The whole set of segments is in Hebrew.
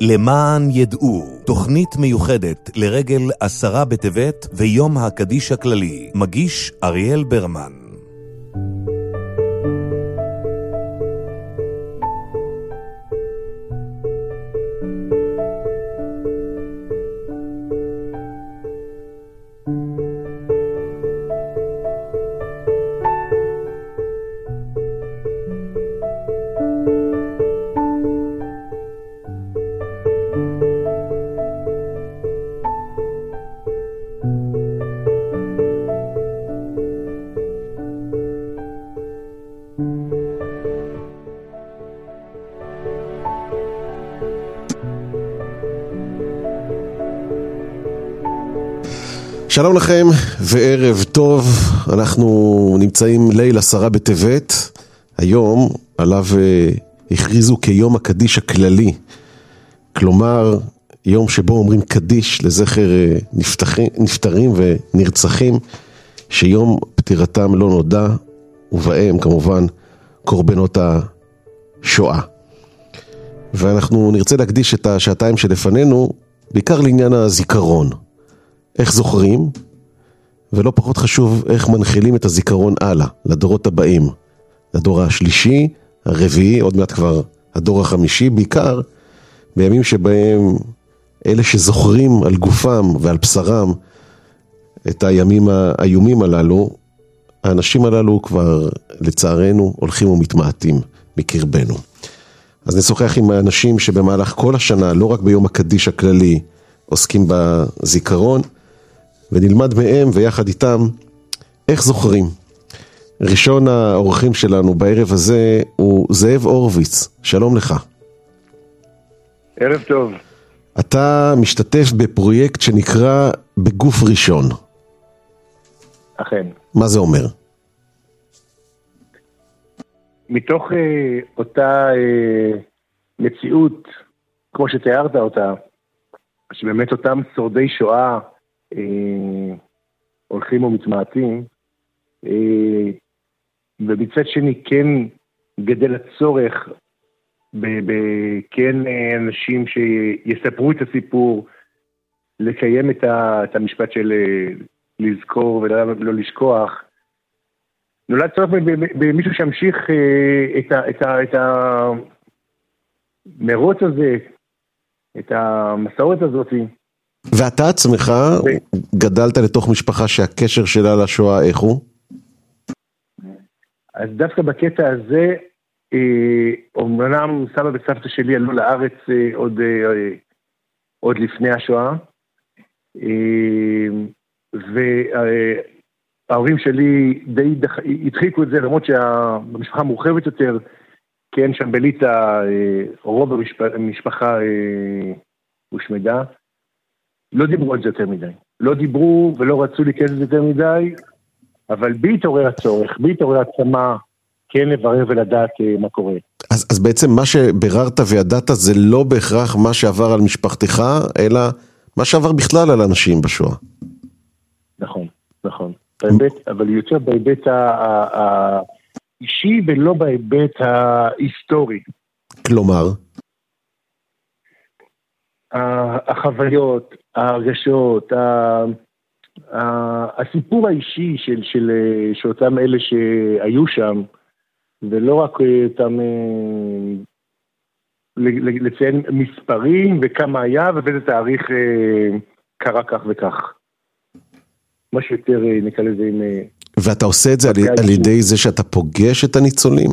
למען ידעו, תוכנית מיוחדת לרגל 10 בטבת ויום הקדיש הכללי. מגיש אריאל ברמן. שלום לכם וערב טוב, אנחנו נמצאים ליל 10 בטבת, היום עליו הכריזו כיום הקדיש הכללי, כלומר יום שבו אומרים קדיש לזכר נפטרים ונרצחים שיום פטירתם לא נודע, ובהם כמובן קורבנות השואה. ואנחנו נרצה להקדיש את השעתיים שלפנינו בעיקר לעניין הזיכרון. איך זוכרים, ולא פחות חשוב איך מנחילים את הזיכרון הלאה, לדורות הבאים, לדור השלישי, הרביעי, עוד מעט כבר הדור החמישי, בעיקר בימים שבהם אלה שזוכרים על גופם ועל בשרם את הימים האיומים הללו, האנשים הללו כבר לצערנו הולכים ומתמעטים בקרבנו. אז נשוחח עם האנשים שבמהלך כל השנה, לא רק ביום הקדיש הכללי, עוסקים בזיכרון, ונלמד מהם ויחד איתם איך זוכרים. ראשון האורחים שלנו בערב הזה הוא זאב אורוויץ. שלום לך. ערב טוב. אתה משתתף בפרויקט שנקרא בגוף ראשון. אכן. מה זה אומר? מתוך אותה מציאות, כמו שתיארת אותה, שבאמת אותם שורדי שואה הולכים ומתמעטים, ובצד שני כן גדל הצורך כן אנשים שיספרו את הסיפור, לקיים את המשפט של לזכור ולא לשכוח. נולד צורך במישהו שימשיך את המרוץ הזה, את המסורת הזאת. ואתה עצמך גדלת לתוך משפחה שהקשר שלה לשואה איך הוא? אז דווקא בקטע הזה, אומנם סבא וסבתא שלי עלו לארץ עוד לפני השואה, וההורים שלי די הדחיקו את זה, למרות שבמשפחה מורחבת יותר, כן, שם בליטא רוב המשפחה הושמדה. לא דיברו על זה יותר מדי. לא דיברו ולא רצו להיכנס את זה יותר מדי, אבל בי התעורר הצורך, בי התעורר עצמה, כן לברר ולדעת מה קורה. אז בעצם מה שבררת וידעת זה לא בהכרח מה שעבר על משפחתך, אלא מה שעבר בכלל על אנשים בשואה. נכון, נכון. בהיבט, אבל יותר בהיבט האישי ולא בהיבט ההיסטורי. כלומר? החוויות, ההרגשות, הסיפור האישי של אותם אלה שהיו שם, ולא רק אותם לציין מספרים וכמה היה ובאיזה תאריך קרה כך וכך. מה שיותר נקרא לזה עם... ואתה עושה את זה על ידי זה שאתה פוגש את הניצולים?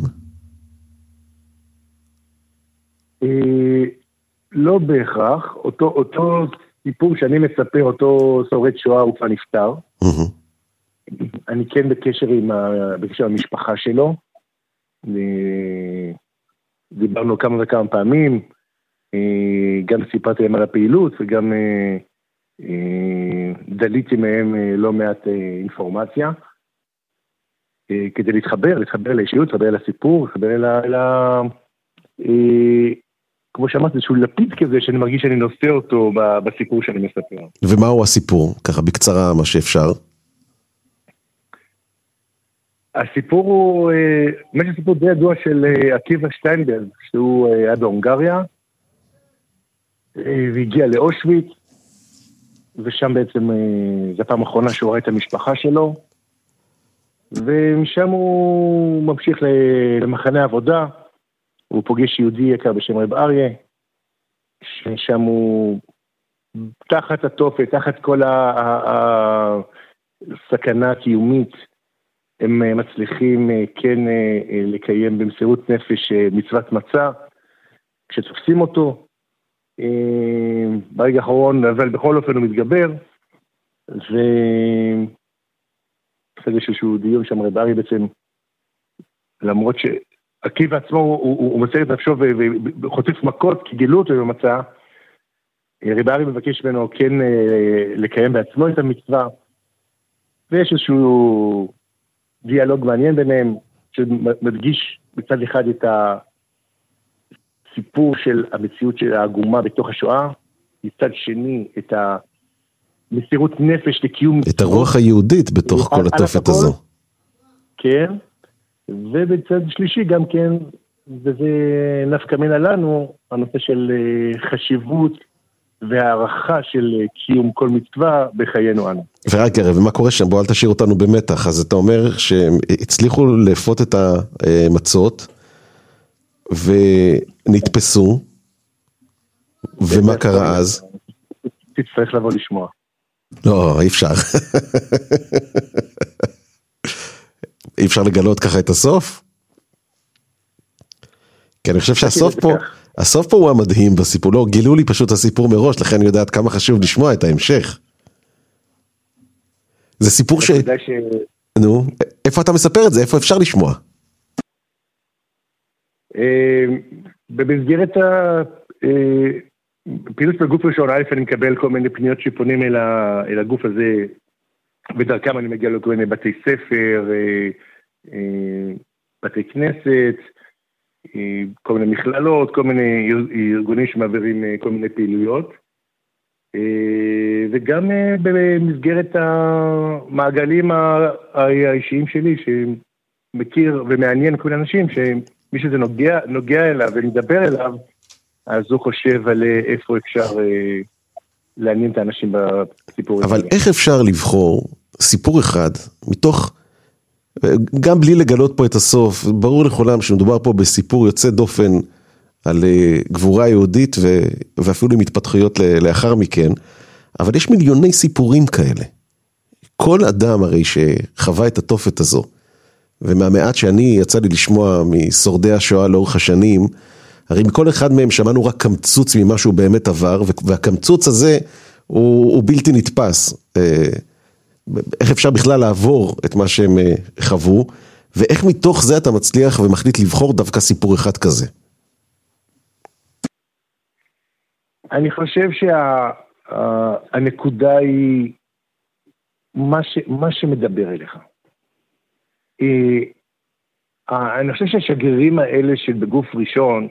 לא בהכרח, אותו סיפור שאני מספר, אותו שורד שואה הוא כבר נפטר. אני כן בקשר עם המשפחה שלו. דיברנו כמה וכמה פעמים, גם סיפרתי להם על הפעילות וגם דליתי מהם לא מעט אינפורמציה. כדי להתחבר לאישיות, להתחבר לסיפור, להתחבר כמו שאמרת, איזשהו לפיד כזה שאני מרגיש שאני נושא אותו בסיפור שאני מספר. ומהו הסיפור? ככה בקצרה מה שאפשר. הסיפור הוא, סיפור די ידוע של עקיבא שטיינברג, שהוא היה בהונגריה, והגיע לאושוויץ, ושם בעצם, זו הפעם האחרונה שהוא ראה את המשפחה שלו, ומשם הוא ממשיך למחנה עבודה, הוא פוגש יהודי יקר בשם רב אריה, ששם הוא תחת התופת, תחת כל הסכנה הקיומית, הם מצליחים כן לקיים במסירות נפש מצוות מצה, כשתופסים אותו, ברגע האחרון, אבל בכל אופן הוא מתגבר, ואחרי איזשהו דיון שם רב אריה בעצם, למרות שעקיבא עצמו הוא מוסר את נפשו וחוטף מכות, כי גילו אותו במצה, רב אריה מבקש ממנו כן לקיים בעצמו את המצווה, ויש איזשהו דיאלוג מעניין ביניהם, שמדגיש מצד אחד את הסיפור של המציאות של העגומה בתוך השואה, מצד שני את המסירות נפש לקיום מצוות. את הרוח היהודית בתוך כל התופת הזו. כן, ובצד שלישי גם כן, וזה נפקא מינה לנו, הנושא של חשיבות והערכה של קיום כל מצווה בחיינו אנו. ורק ערב, ומה קורה שם? בוא אל תשאיר אותנו במתח. אז אתה אומר שהם הצליחו לפות את המצות, ונתפסו, ומה קרה אז? תצטרך לבוא לשמוע. לא, אי אפשר. אי אפשר לגלות ככה את הסוף? כי אני חושב שהסוף פה, הסוף פה הוא המדהים בסיפור. לא, גילו לי פשוט הסיפור מראש, לכן אני יודעת כמה חשוב לשמוע את ההמשך. זה סיפור נו, איפה אתה מספר את זה? איפה אפשר לשמוע? במסגרת הפעילות בגוף ראשון, א' אני מקבל כל מיני פניות שפונים אל הגוף הזה, בדרכם אני מגיע לכל מיני בתי ספר, בתי כנסת, כל מיני מכללות, כל מיני ארגונים שמעבירים כל מיני פעילויות, וגם במסגרת המעגלים האישיים שלי, שמכיר ומעניין כל מיני אנשים, שמי שזה נוגע אליו ומדבר אליו, אז הוא חושב על איפה אפשר לעניין את האנשים בסיפור הזה. אבל איך אפשר לבחור סיפור אחד מתוך, גם בלי לגלות פה את הסוף, ברור לכולם שמדובר פה בסיפור יוצא דופן על גבורה יהודית ואפילו עם התפתחויות לאחר מכן, אבל יש מיליוני סיפורים כאלה. כל אדם הרי שחווה את התופת הזו, ומהמעט שאני יצא לי לשמוע משורדי השואה לאורך השנים, הרי מכל אחד מהם שמענו רק קמצוץ ממה שהוא באמת עבר, והקמצוץ הזה הוא בלתי נתפס. איך אפשר בכלל לעבור את מה שהם חוו, ואיך מתוך זה אתה מצליח ומחליט לבחור דווקא סיפור אחד כזה? אני חושב שהנקודה היא מה שמדבר אליך. אני חושב שהשגרירים האלה של בגוף ראשון,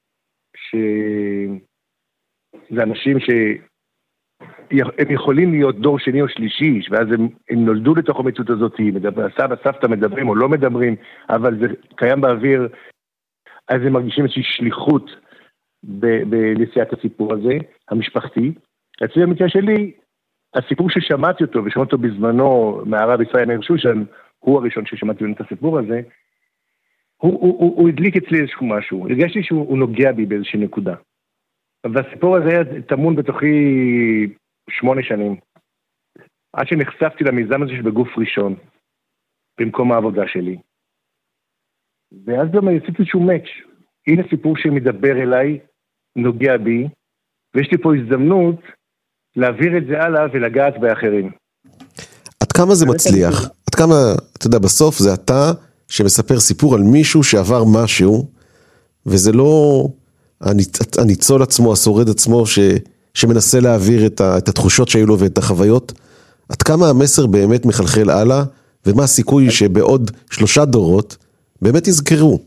שזה אנשים שהם יכולים להיות דור שני או שלישי, ואז הם נולדו לתוך המציאות הזאת, סבא, סבתא מדברים או לא מדברים, אבל זה קיים באוויר, אז הם מרגישים איזושהי שליחות בנסיעת הסיפור הזה, המשפחתי. אצלי המקרה שלי, הסיפור ששמעתי אותו, ושמעתי אותו בזמנו מהרב ישראל מאיר שושן, הוא הראשון ששמעתי את הסיפור הזה, הוא הדליק אצלי איזשהו משהו, הרגשתי שהוא נוגע בי באיזושהי נקודה. והסיפור הזה היה טמון בתוכי 8 שנים, עד שנחשפתי למיזם הזה שבגוף ראשון, במקום העבודה שלי. ואז גם יצאתי איזשהו מאץ', הנה סיפור שמדבר אליי, נוגע בי, ויש לי פה הזדמנות להעביר את זה הלאה ולגעת באחרים. עד כמה זה מצליח? עד כמה, אתה יודע, בסוף זה אתה שמספר סיפור על מישהו שעבר משהו, וזה לא הניצול עצמו, השורד עצמו, שמנסה להעביר את התחושות שהיו לו ואת החוויות. עד כמה המסר באמת מחלחל הלאה, ומה הסיכוי שבעוד 3 דורות באמת יזכרו?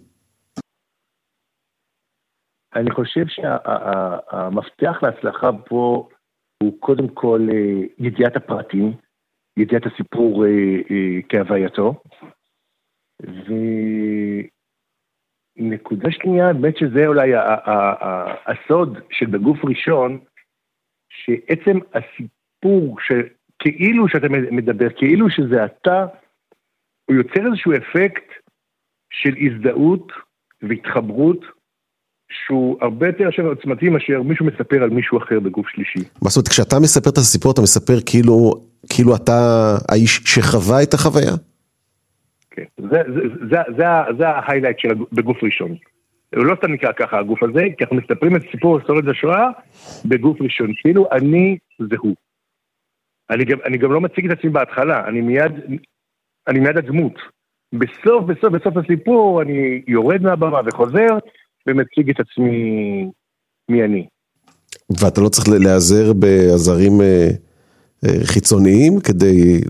אני חושב שהמפתח להצלחה פה הוא קודם כל ידיעת הפרטים, ידיעת הסיפור כהווייתו, ונקודה שנייה, באמת שזה אולי הסוד של בגוף ראשון, שעצם הסיפור, כאילו שאתה מדבר, כאילו שזה אתה, הוא יוצר איזשהו אפקט של הזדהות והתחברות, שהוא הרבה יותר עוצמתי מאשר מישהו מספר על מישהו אחר בגוף שלישי. מה זאת אומרת, כשאתה מספר את הסיפור, אתה מספר כאילו אתה האיש שחווה את החוויה? כן, זה ההיילייט של בגוף ראשון. הוא לא סתם נקרא ככה הגוף הזה, כי אנחנו מספרים את סיפור היסטוריית השואה בגוף ראשון, כאילו אני זה הוא. אני גם לא מציג את עצמי בהתחלה, אני מיד הדמות. בסוף הסיפור אני יורד מהבמה וחוזר, ומציג את עצמי מי אני. ואתה לא צריך להיעזר בעזרים חיצוניים, כדי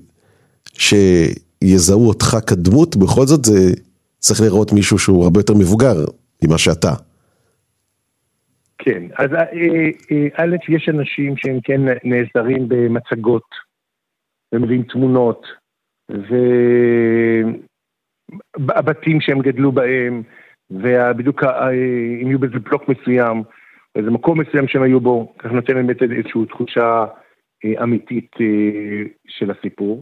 שיזהו אותך כדמות, בכל זאת זה צריך לראות מישהו שהוא הרבה יותר מבוגר ממה שאתה. כן, אז א', יש אנשים שהם כן נעזרים במצגות, ומביאים תמונות, והבתים שהם גדלו בהם, ובדיוק אם יהיו באיזה בלוק מסוים, איזה מקום מסוים שהם היו בו, כך נותן להם איזושהי תחושה אמיתית של הסיפור.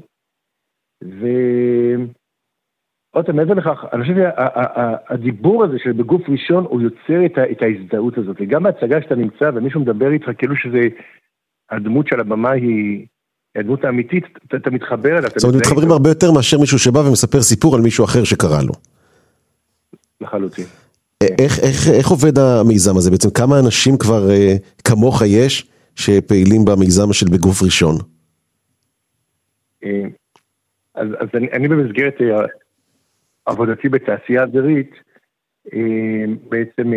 ועוד מעבר לכך, אני חושב שהדיבור הזה של בגוף ראשון, הוא יוצר את ההזדהות הזאת. וגם בהצגה שאתה נמצא, ומישהו מדבר איתך, כאילו שזה הדמות של הבמה היא הדמות האמיתית, אתה מתחבר אליה. זאת אומרת, מתחברים הרבה יותר מאשר מישהו שבא ומספר סיפור על מישהו אחר שקרא לו. לחלוטין. איך עובד המיזם הזה? בעצם כמה אנשים כבר כמוך יש שפעילים במיזם של בגוף ראשון? אז אני במסגרת עבודתי בתעשייה אווירית, בעצם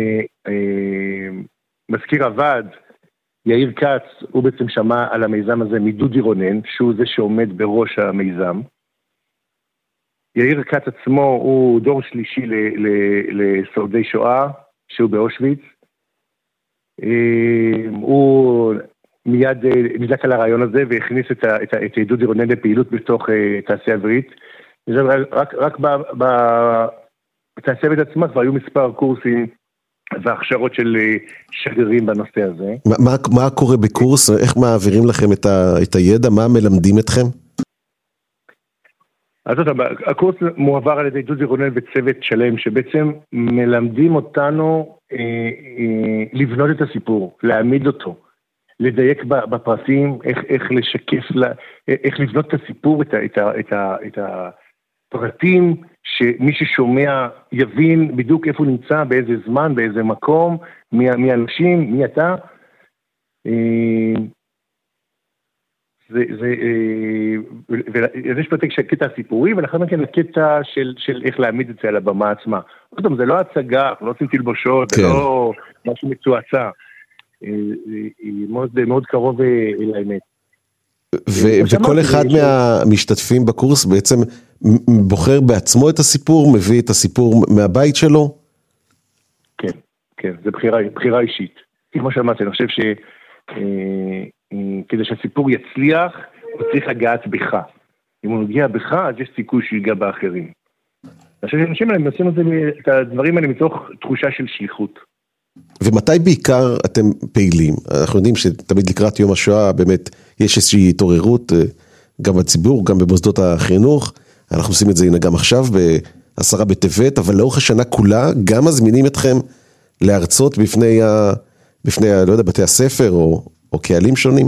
מזכיר הוועד, יאיר כץ, הוא בעצם שמע על המיזם הזה מדודי רונן, שהוא זה שעומד בראש המיזם. יאיר כץ עצמו הוא דור שלישי לשורדי שואה, שהוא באושוויץ. הוא מיד נדלק על הרעיון הזה והכניס את דודי רונן לפעילות בתוך תעשייה אווירית. רק בתעשייה אווירית עצמה כבר היו מספר קורסים והכשרות של שגרירים בנושא הזה. מה קורה בקורס? איך מעבירים לכם את הידע? מה מלמדים אתכם? אז הקורס מועבר על ידי דודי רונן וצוות שלם, שבעצם מלמדים אותנו לבנות את הסיפור, להעמיד אותו, לדייק בפרטים, איך לשקף, איך לבנות את הסיפור, את הפרטים, שמי ששומע יבין בדיוק איפה הוא נמצא, באיזה זמן, באיזה מקום, מי אנשים, מי אתה. יש פרטק של קטע הסיפורי, ולאחר מכן הקטע של איך להעמיד את זה על הבמה עצמה. זה לא הצגה, אנחנו לא עושים תלבושות, זה לא משהו מצועצע. היא מאוד קרוב אל האמת. וכל אחד מהמשתתפים בקורס בעצם בוחר בעצמו את הסיפור, מביא את הסיפור מהבית שלו? כן, כן, זה בחירה אישית. כמו שאמרתי, אני חושב כדי שהסיפור יצליח, הוא צריך הגעת בך. אם הוא נגיע בך, אז יש סיכוי שיגע באחרים. אני חושב שאנשים האלה עושים את הדברים האלה מתוך תחושה של שליחות. ומתי בעיקר אתם פעילים? אנחנו יודעים שתמיד לקראת יום השואה באמת יש איזושהי התעוררות, גם בציבור, גם במוסדות החינוך. אנחנו עושים את זה גם עכשיו ב10 בטבת, אבל לאורך השנה כולה גם מזמינים אתכם להרצות בפני לא יודע, בתי הספר או קהלים שונים?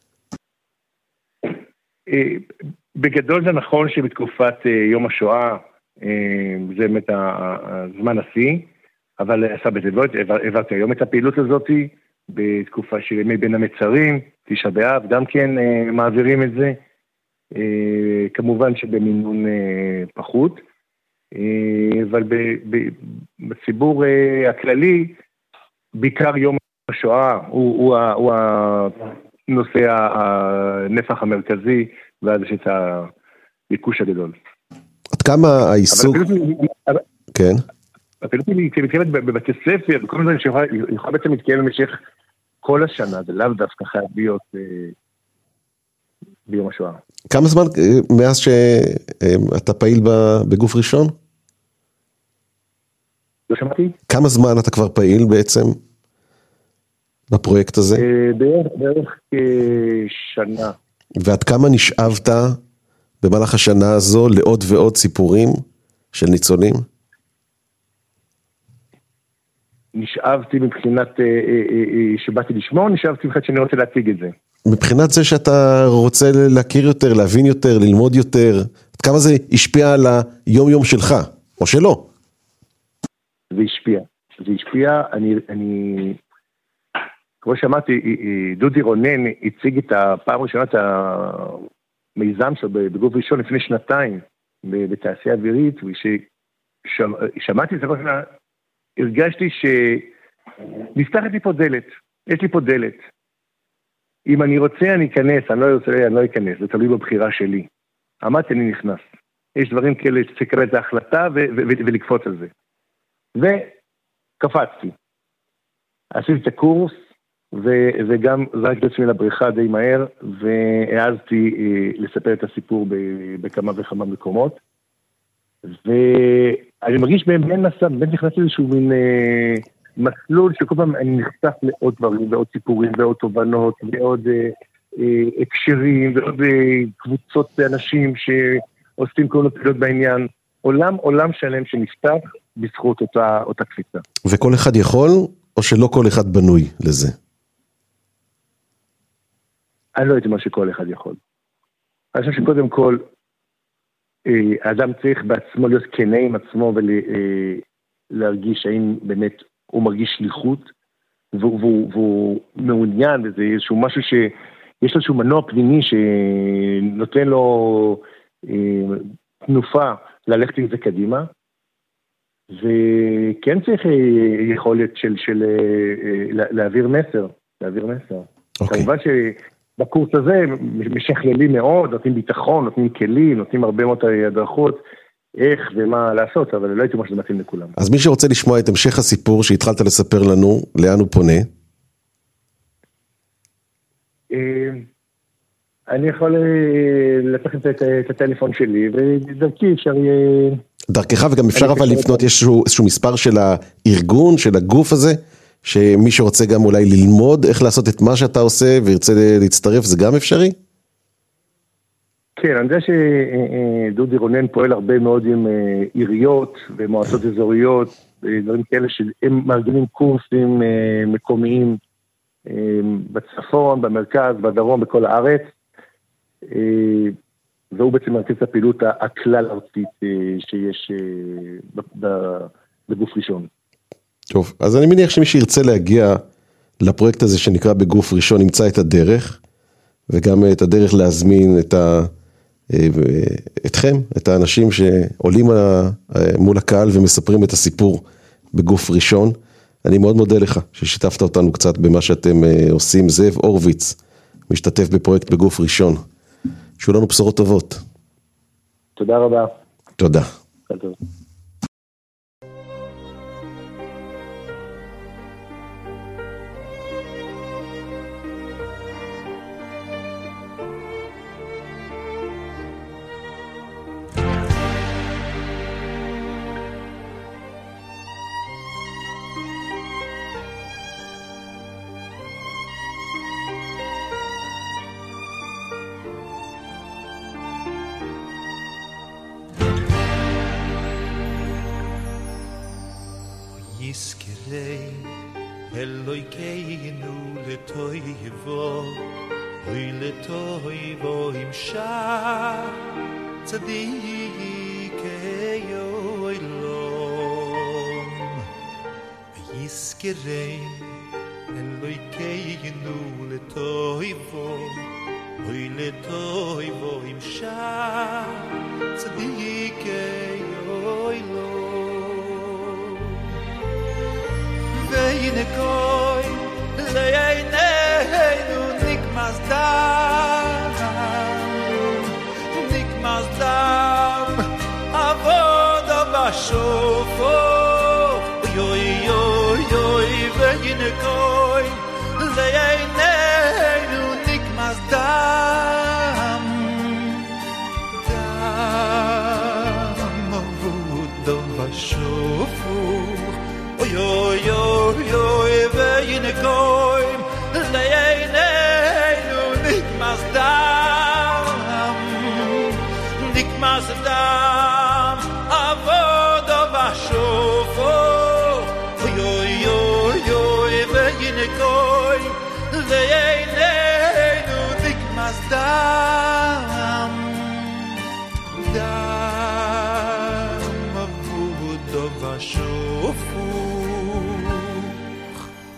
בגדול זה נכון שבתקופת יום השואה זה באמת הזמן השיא, אבל 10 בטבת העברתי היום את הפעילות הזאת בתקופה של ימי בין המצרים, תשעה באב, גם כן מעבירים את זה, כמובן שבמינון פחות, אבל בציבור הכללי, בעיקר יום השואה הוא הנושא הנפח המרכזי, ואז יש את הביקוש הגדול. עד כמה העיסוק... כן. הפעילות היא מתקיימת בבתי ספר, בכל מיני שיכולה בעצם להתקיים במשך כל השנה, זה לאו דווקא חייב להיות ביום השואה. כמה זמן מאז שאתה פעיל בגוף ראשון? לא שמעתי. כמה זמן אתה כבר פעיל בעצם בפרויקט הזה? בערך שנה. ועד כמה נשאבת במהלך השנה הזו לעוד ועוד סיפורים של ניצולים? נשאבתי מבחינת שבאתי לשמוע, נשאבתי מבחינת שאני רוצה להציג את זה. מבחינת זה שאתה רוצה להכיר יותר, להבין יותר, ללמוד יותר, עד כמה זה השפיע על היום יום שלך, או שלא? זה השפיע, אני כמו שאמרתי, דודי רונן הציג את הפעם הראשונה את המיזם שלו בגוף ראשון לפני שנתיים, בתעשייה אווירית, וששמעתי את זה, הרגשתי שנפתחת לי פה דלת, יש לי פה דלת. אם אני רוצה אני אכנס, אני לא רוצה, אני לא אכנס, זה תלוי בבחירה שלי. אמרתי, אני נכנס. יש דברים כאלה שצריך לקבל את ההחלטה ולקפוץ על זה. וקפצתי. עשיתי את הקורס, וגם זרקתי את עצמי לבריכה די מהר, והעזתי לספר את הסיפור בכמה וכמה מקומות. ואני מרגיש באמת נכנסתי איזשהו מין מסלול שכל פעם אני נחשף לעוד דברים, ועוד סיפורים, ועוד תובנות, ועוד הקשרים, ועוד קבוצות אנשים שעושים כל מיני פעילות בעניין. עולם שלם שנפתח בזכות אותה קפיצה. וכל אחד יכול, או שלא כל אחד בנוי לזה? אני לא הייתי אומר שכל אחד יכול. אני חושב שקודם כל, האדם צריך בעצמו להיות כנה עם עצמו ולהרגיש האם באמת הוא מרגיש שליחות, והוא מעוניין בזה, איזשהו משהו שיש לו איזשהו מנוע פנימי שנותן לו תנופה ללכת עם זה קדימה, וכן צריך יכולת של להעביר מסר. כמובן שבקורס הזה משכללים מאוד, נותנים ביטחון, נותנים כלים, נותנים הרבה מאוד הדרכות, איך ומה לעשות, אבל לא הייתי אומר שזה מתאים לכולם. אז מי שרוצה לשמוע את המשך הסיפור שהתחלת לספר לנו, לאן הוא פונה? אני יכול לתת את הטלפון שלי, ודרכי אפשר יהיה... דרכך, וגם אפשר אבל לפנות, יש איזשהו מספר של הארגון, של הגוף הזה, שמי שרוצה גם אולי ללמוד איך לעשות את מה שאתה עושה, וירצה להצטרף, זה גם אפשרי? כן, אני יודע שדודי רונן פועל הרבה מאוד עם עיריות ומועצות אזוריות, דברים כאלה שהם מארגנים קורסים מקומיים בצפון, במרכז, בדרום, בכל הארץ, והוא בעצם מרכז את הפעילות הכלל ארצית שיש בגוף ראשון. טוב, אז אני מניח שמי שירצה להגיע לפרויקט הזה שנקרא בגוף ראשון, נמצא את הדרך, וגם את הדרך להזמין אתכם, את האנשים שעולים מול הקהל ומספרים את הסיפור בגוף ראשון. אני מאוד מודה לך ששיתפת אותנו קצת במה שאתם עושים. זאב אורוויץ משתתף בפרויקט בגוף ראשון. שיהיו לנו בשורות טובות. תודה רבה. תודה. תודה. יזכרי אלוהינו לטויבו אוי לטויבו ימשע צדיקי אילום יזכרי אלוהינו לטויבו אוי לטויבו ימשע צדיקי אילום והנה קוי לעינינו נקמס דם עבודה בשופו יוי יוי יוי והנה קוי לעינינו נקמס דם עבודה בשופו Yo yo yo וינקוי ואיננו נקמס דם אבודו ושופוך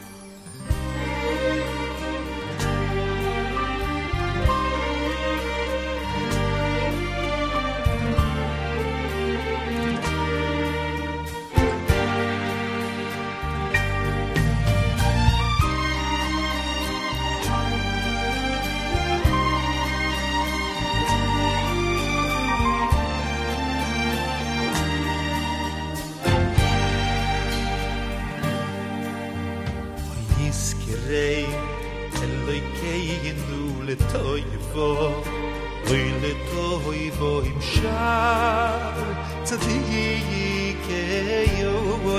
Elokeinu letoivo Oy letoivo im shar tzadikeyo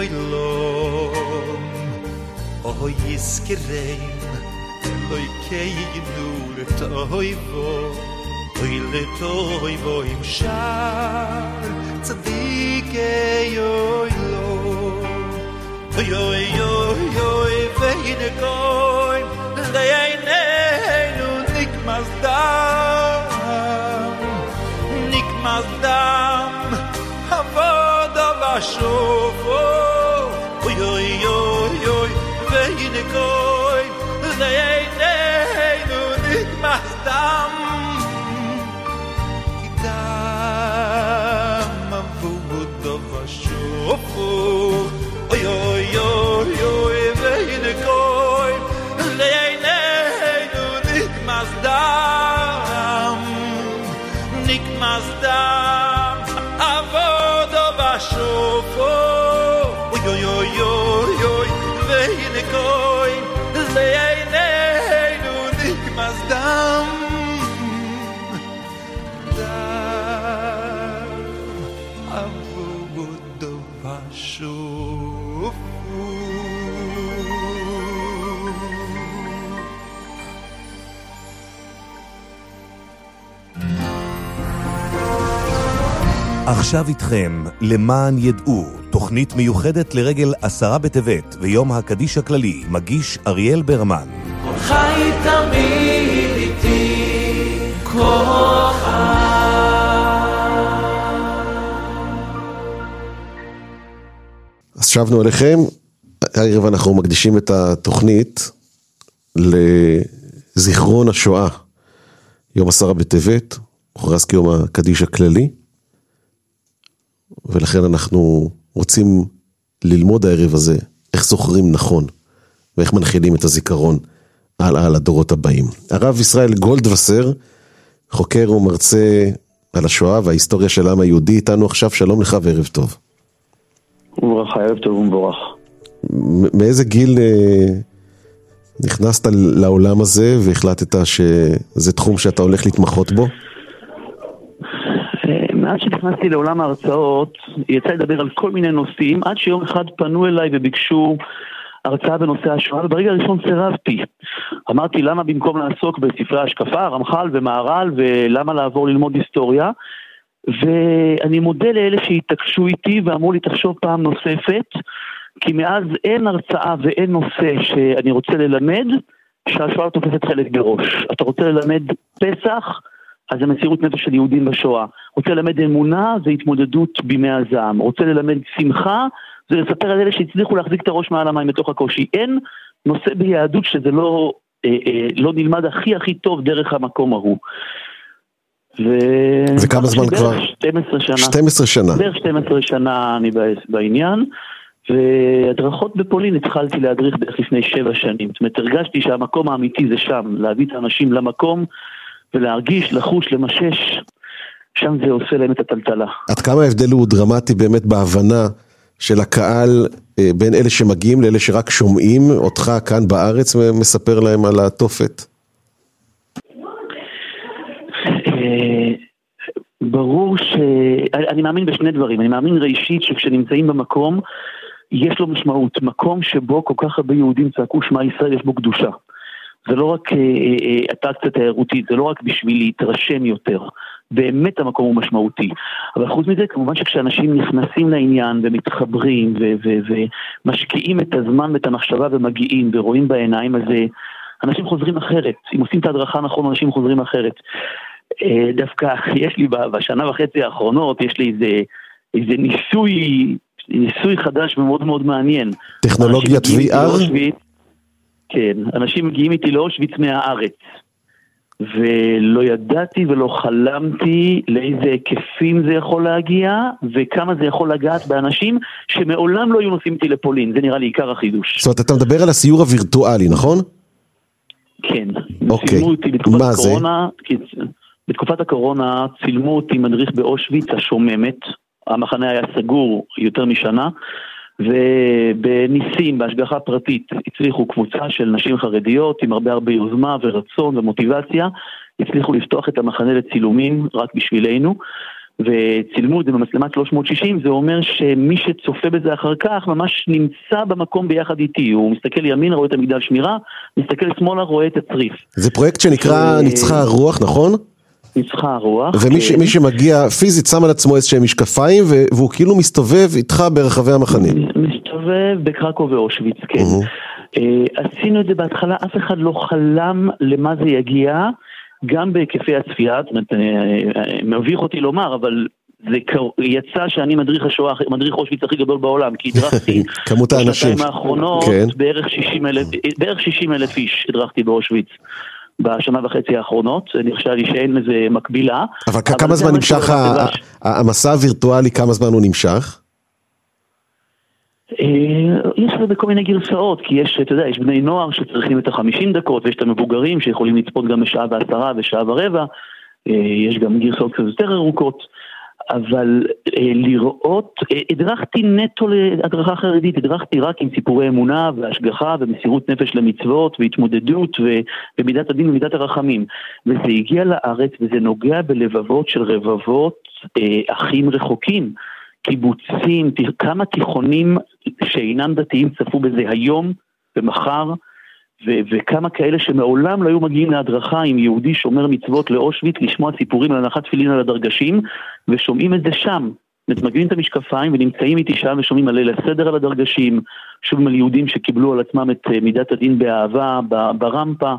oylom Oy yiskerein Elokeinu letoivo Oy letoivo im shar tzadikeyo oylom Oy oy oy oy veinekoi Le'einenu nikmas dam Avoda v'shofo Oy oy oy oy veinekoi Le'einenu nikmas dam Dam avoda v'shofo Oy oy oy oy veinekoi Le'einenu nikmas dam Avodo v'shofo Oy oy oy oy oy veinekoi Le'einenu nikmas dam Avodo v'shofo עכשיו איתכם למען ידעו, תוכנית מיוחדת לרגל 10 בטבת ויום הקדיש הכללי, מגיש אריאל ברמן. חי תמיד איתי כוחה. אז שבנו אליכם, הערב אנחנו מקדישים את התוכנית לזיכרון השואה, יום 10 בטבת, הוכרז כיום הקדיש הכללי, ולכן אנחנו רוצים ללמוד הערב הזה, איך זוכרים נכון, ואיך מנחילים את הזיכרון על הדורות הבאים. הרב ישראל גולדווסר, חוקר ומרצה על השואה וההיסטוריה של העם היהודי, איתנו עכשיו, שלום לך וערב טוב. וברכה, ערב טוב ומבורך. מאיזה גיל נכנסת לעולם הזה והחלטת שזה תחום שאתה הולך להתמחות בו? מאז שנכנסתי לעולם ההרצאות, יצא לדבר על כל מיני נושאים, עד שיום אחד פנו אליי וביקשו הרצאה בנושא השואה, וברגע הראשון סירבתי. אמרתי, למה במקום לעסוק בספרי השקפה, רמח"ל ומהר"ל, ולמה לעבור ללמוד היסטוריה? ואני מודה לאלה שהתעקשו איתי ואמרו לי, תחשוב פעם נוספת, כי מאז אין הרצאה ואין נושא שאני רוצה ללמד, שהשואה תופסת חלק בראש. אתה רוצה ללמד פסח, אז זה מסירות נפש של יהודים בשואה. רוצה ללמד אמונה, זה התמודדות בימי הזעם. רוצה ללמד שמחה, זה לספר על אלה שהצליחו להחזיק את הראש מעל המים מתוך הקושי. אין נושא ביהדות שזה לא נלמד הכי טוב דרך המקום ההוא. וכמה זמן כבר? 12 שנה. 12 שנה. בערך 12 שנה אני בעניין, והדרכות בפולין התחלתי להדריך בערך לפני 7 שנים. זאת אומרת, הרגשתי שהמקום האמיתי זה שם, להביא את האנשים למקום, ולהרגיש, לחוש, למשש, שם זה עושה להם את הטלטלה. עד כמה ההבדל הוא דרמטי באמת בהבנה של הקהל בין אלה שמגיעים לאלה שרק שומעים אותך כאן בארץ ומספר להם על התופת? ברור אני מאמין בשני דברים. אני מאמין ראשית שכשנמצאים במקום, יש לו משמעות. מקום שבו כל כך הרבה יהודים צעקו שמע ישראל, יש בו קדושה. זה לא רק אטרקציה תיירותית, זה לא רק בשביל להתרשם יותר. באמת המקום הוא משמעותי. אבל חוץ מזה, כמובן שכשאנשים נכנסים לעניין ומתחברים ומשקיעים את הזמן ואת המחשבה ומגיעים ורואים בעיניים, אז אנשים חוזרים אחרת. אם עושים את ההדרכה נכון, אנשים חוזרים אחרת. דווקא יש לי בשנה וחצי האחרונות, יש לי איזה ניסוי חדש ומאוד מאוד מעניין. טכנולוגיית VR? כן, אנשים מגיעים איתי לאושוויץ מהארץ. ולא ידעתי ולא חלמתי לאיזה היקפים זה יכול להגיע, וכמה זה יכול לגעת באנשים שמעולם לא היו נוסעים איתי לפולין. זה נראה לי עיקר החידוש. זאת אומרת, אתה מדבר על הסיור הווירטואלי, נכון? כן. אוקיי. צילמו אותי בתקופת מה זה? הקורונה, בתקופת הקורונה צילמו אותי מדריך באושוויץ השוממת, המחנה היה סגור יותר משנה, ובניסים, בהשגחה פרטית, הצליחו קבוצה של נשים חרדיות עם הרבה יוזמה ורצון ומוטיבציה, הצליחו לפתוח את המחנה לצילומים רק בשבילנו, וצילמו את זה במצלמת 360, זה אומר שמי שצופה בזה אחר כך ממש נמצא במקום ביחד איתי, הוא מסתכל ימינה, רואה את המגדל שמירה, מסתכל שמאלה, רואה את הצריף. זה פרויקט שנקרא ניצחה הרוח, נכון? ניצחה הרוח. ומי שמגיע פיזית שם על עצמו איזשהם משקפיים, והוא כאילו מסתובב איתך ברחבי המחנה. מסתובב בקרקוב ואושוויץ, כן. עשינו את זה בהתחלה, אף אחד לא חלם למה זה יגיע, גם בהיקפי הצפייה, מביך אותי לומר, אבל זה יצא שאני מדריך השואה, מדריך אושוויץ הכי גדול בעולם, כי הדרכתי כמות האנשים בשנתיים האחרונות, בערך 60,000 איש הדרכתי באושוויץ. בשנה וחצי האחרונות, נחשב לי שאין לזה מקבילה. אבל כמה זמן נמשך המסע הווירטואלי, כמה זמן הוא נמשך? יש לזה בכל מיני גרסאות, כי יש, אתה יודע, יש בני נוער שצריכים את 50 דקות, ויש את המבוגרים שיכולים לצפות גם בשעה ו10 ושעה ורבע, יש גם גרסאות קצת יותר ארוכות, אבל לראות, הדרכתי נטו להדרכה חרדית, הדרכתי רק עם סיפורי אמונה והשגחה ומסירות נפש למצוות והתמודדות ומידת הדין ומידת הרחמים, וזה הגיע לארץ וזה נוגע בלבבות של רבבות אחים רחוקים, קיבוצים, כמה תיכונים שאינם דתיים צפו בזה היום ומחר, וכמה כאלה שמעולם לא היו מגיעים להדרכה עם יהודי שומר מצוות לאושוויץ, לשמוע סיפורים על הנחת תפילין על הדרגשים, ושומעים את זה שם. מגבים את המשקפיים ונמצאים איתי שם ושומעים על ליל הסדר על הדרגשים, שומעים על יהודים שקיבלו על עצמם את מידת הדין באהבה, ברמפה,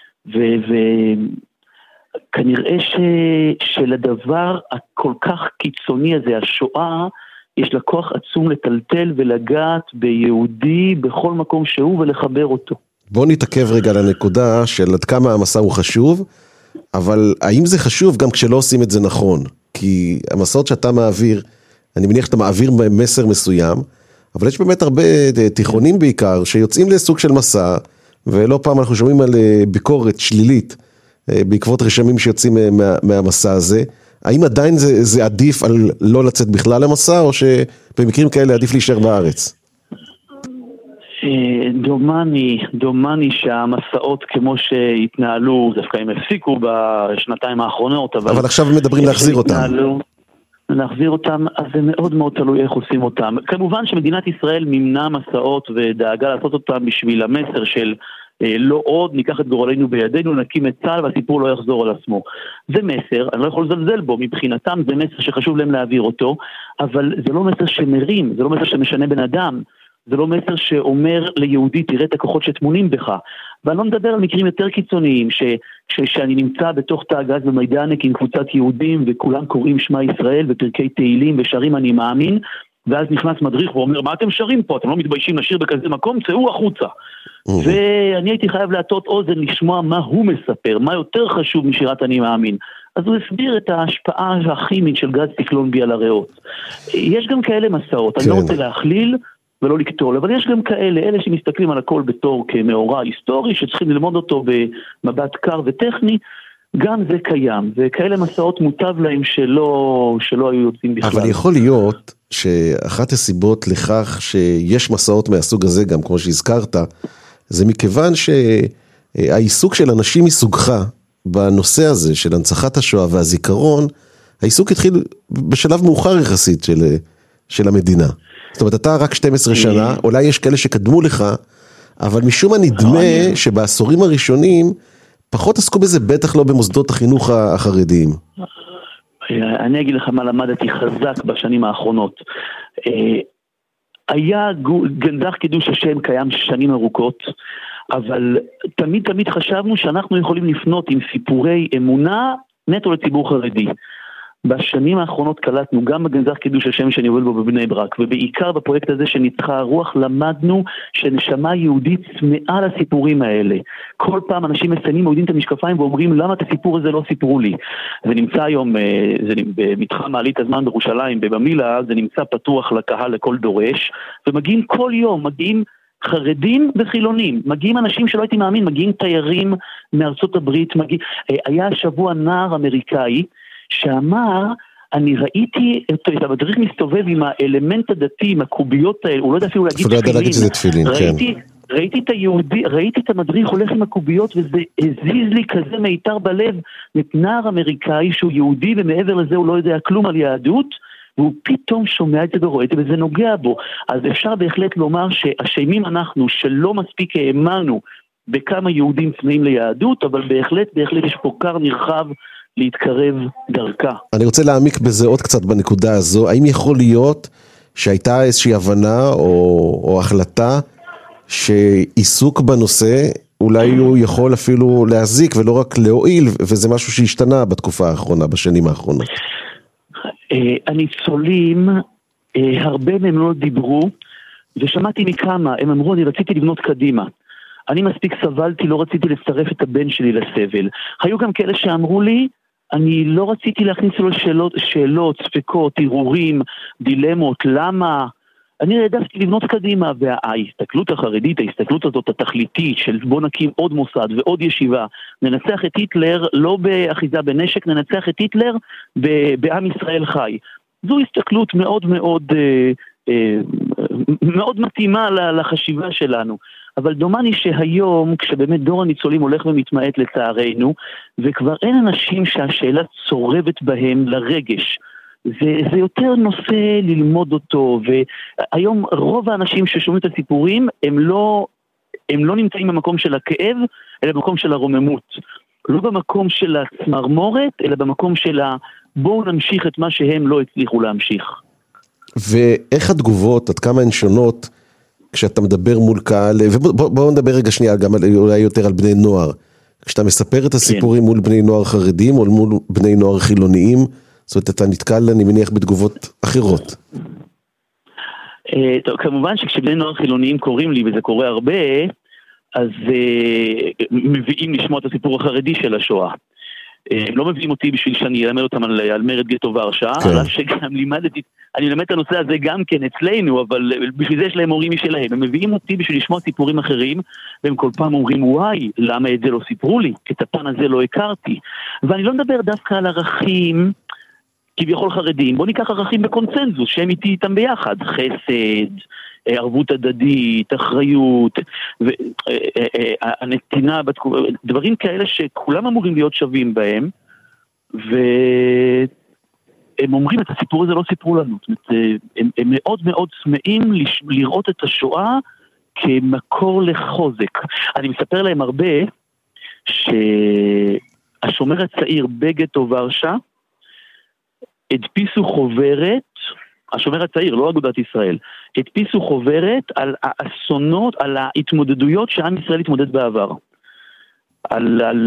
וכנראה שלדבר הכל כך קיצוני הזה, השואה, יש לה כוח עצום לטלטל ולגעת ביהודי בכל מקום שהוא ולחבר אותו. בוא נתעכב רגע לנקודה של עד כמה המסע הוא חשוב, אבל האם זה חשוב גם כשלא עושים את זה נכון? כי המסעות שאתה מעביר, אני מניח שאתה מעביר מסר מסוים, אבל יש באמת הרבה תיכונים בעיקר שיוצאים לסוג של מסע, ולא פעם אנחנו שומעים על ביקורת שלילית בעקבות רשמים שיוצאים מהמסע הזה. האם עדיין זה עדיף על לא לצאת בכלל למסע, או שבמקרים כאלה עדיף להישאר בארץ? דומני שהמסעות כמו שהתנהלו, דווקא הם הפסיקו בשנתיים האחרונות, אבל עכשיו מדברים להחזיר אותם. להחזיר אותם, אז זה מאוד מאוד תלוי איך עושים אותם. כמובן שמדינת ישראל מימנה מסעות ודאגה לעשות אותם בשביל המסר של לא עוד, ניקח את גורלנו בידינו, נקים את צה"ל והסיפור לא יחזור על עצמו. זה מסר, אני לא יכול לזלזל בו, מבחינתם זה מסר שחשוב להם להעביר אותו, אבל זה לא מסר שמרים, זה לא מסר שמשנה בן אדם, זה לא מסר שאומר ליהודי תראה את הכוחות שתמונים בך. ואני לא מדבר על מקרים יותר קיצוניים שאני נמצא בתוך תא הגז במיידנק עם קבוצת יהודים וכולם קוראים שמע ישראל ופרקי תהילים ושרים אני מאמין, ואז נכנס מדריך ואומר מה אתם שרים פה, אתם לא מתביישים לשיר בכזה מקום, צאו החוצה. ואני הייתי חייב להטות אוזן לשמוע מה הוא מספר, מה יותר חשוב משירת אני מאמין. אז הוא הסביר את ההשפעה הכימית של גז ציקלון בי על הריאות. יש גם כאלה מסעות, אני לא רוצה להכליל ולא לקטול, אבל יש גם כאלה, אלה שמסתכלים על הכל בתור כמאורע היסטורי, שצריכים ללמוד אותו במבט קר וטכני, גם זה קיים, וכאלה מסעות מוטב להם שלא היו יוצאים בכלל. אבל יכול להיות שאחת הסיבות לכך שיש מסעות מהסוג הזה, גם כמו שהזכרת, זה מכיוון שהעיסוק של אנשים מסוגך בנושא הזה של הנצחת השואה והזיכרון, העיסוק התחיל בשלב מאוחר יחסית של המדינה. זאת אומרת, אתה רק 12 שנה, אולי יש כאלה שקדמו לך, אבל משום מה נדמה שבעשורים הראשונים פחות עסקו בזה, בטח לא במוסדות החינוך החרדיים. אני אגיד לך מה למדתי חזק בשנים האחרונות. היה גנזך קידוש השם קיים שנים ארוכות, אבל תמיד חשבנו שאנחנו יכולים לפנות עם סיפורי אמונה נטו לציבור חרדי. בשנים האחרונות קלטנו, גם בגנזך קידוש השם שאני עובד בו בבני ברק, ובעיקר בפרויקט הזה שניצחה הרוח, למדנו שנשמה יהודית צמאה לסיפורים האלה. כל פעם אנשים מסיימים, מורידים את המשקפיים ואומרים, למה את הסיפור הזה לא סיפרו לי? זה נמצא היום, זה במתחם מעלית הזמן בירושלים, בבמילה, זה נמצא פתוח לקהל לכל דורש, ומגיעים כל יום, מגיעים חרדים וחילונים, מגיעים אנשים שלא הייתי מאמין, מגיעים תיירים מארצות הברית, היה השבוע נער אמריקאי, שאמר, אני ראיתי את המדריך מסתובב עם האלמנט הדתי, עם הקוביות האלה, הוא לא יודע אפילו להגיד תפילין, ראיתי את היהודי, ראיתי את המדריך הולך עם הקוביות, וזה הזיז לי כזה מיתר בלב, את נער אמריקאי שהוא יהודי, ומעבר לזה הוא לא יודע כלום על יהדות, והוא פתאום שומע את זה ורואה את זה, וזה נוגע בו. אז אפשר בהחלט לומר שאשמים אנחנו, שלא מספיק האמנו בכמה יהודים צמאים ליהדות, אבל בהחלט יש פה קר נרחב, להתקרב דרכה. אני רוצה להעמיק בזה עוד קצת בנקודה הזו. האם יכול להיות שהייתה איזושהי הבנה או החלטה שעיסוק בנושא אולי הוא יכול אפילו להזיק ולא רק להועיל, וזה משהו שהשתנה בתקופה האחרונה, בשנים האחרונות? הניצולים, הרבה מהם לא דיברו, ושמעתי מכמה, הם אמרו, אני רציתי לבנות קדימה. אני מספיק סבלתי, לא רציתי לצרף את הבן שלי לסבל. היו גם כאלה שאמרו לי, אני לא רציתי להכניס לו שאלות, ספקות, ערעורים, דילמות, למה? אני העדפתי לבנות קדימה, וההסתכלות החרדית, ההסתכלות הזאת התכליתית של בוא נקים עוד מוסד ועוד ישיבה, ננצח את היטלר לא באחיזה בנשק, ננצח את היטלר בעם ישראל חי. זו הסתכלות מאוד מאוד מאוד מתאימה לחשיבה שלנו. אבל דומני שהיום, כשבאמת דור הניצולים הולך ומתמעט לצערנו, וכבר אין אנשים שהשאלה צורבת בהם לרגש, זה יותר נושא ללמוד אותו, והיום רוב האנשים ששומעים את הסיפורים, הם לא נמצאים במקום של הכאב, אלא במקום של הרוממות. לא במקום של הצמרמורת, אלא במקום של בואו נמשיך את מה שהם לא הצליחו להמשיך. ואיך התגובות, עד כמה הן שונות, כשאתה מדבר מול קהל, ובואו נדבר רגע שנייה, גם אולי יותר על בני נוער. כשאתה מספר את הסיפורים מול בני נוער חרדים, או מול בני נוער חילוניים, זאת אומרת, אתה נתקל, אני מניח, בתגובות אחרות. טוב, כמובן שכשבני נוער חילוניים קוראים לי, וזה קורה הרבה, אז מביאים לשמוע את הסיפור החרדי של השואה. הם לא מביאים אותי בשביל שאני אלמד אותם על מרד גטו ורשה, עליו שגם לימדתי, אני אלמד את הנושא הזה גם כן אצלנו, אבל בשביל זה יש להם הורים משלהם. הם מביאים אותי בשביל לשמוע סיפורים אחרים, והם כל פעם אומרים, וואי, למה את זה לא סיפרו לי? את הפן הזה לא הכרתי. ואני לא מדבר דווקא על ערכים, כביכול חרדים. בוא ניקח ערכים בקונצנזוס, שהם איתי איתם ביחד. חסד, ערבות הדדית, אחריות, הנתינה, דברים כאלה שכולם אמורים להיות שווים בהם, והם אומרים את הסיפור הזה לא סיפרו לנו. הם מאוד מאוד צמאים לראות את השואה כמקור לחוזק. אני מספר להם הרבה שהשומר הצעיר בגטו ורשה הדפיסו חוברת, השומר הצעיר, לא אגודת ישראל, הדפיסו חוברת על האסונות, על ההתמודדויות שעם ישראל התמודד בעבר. על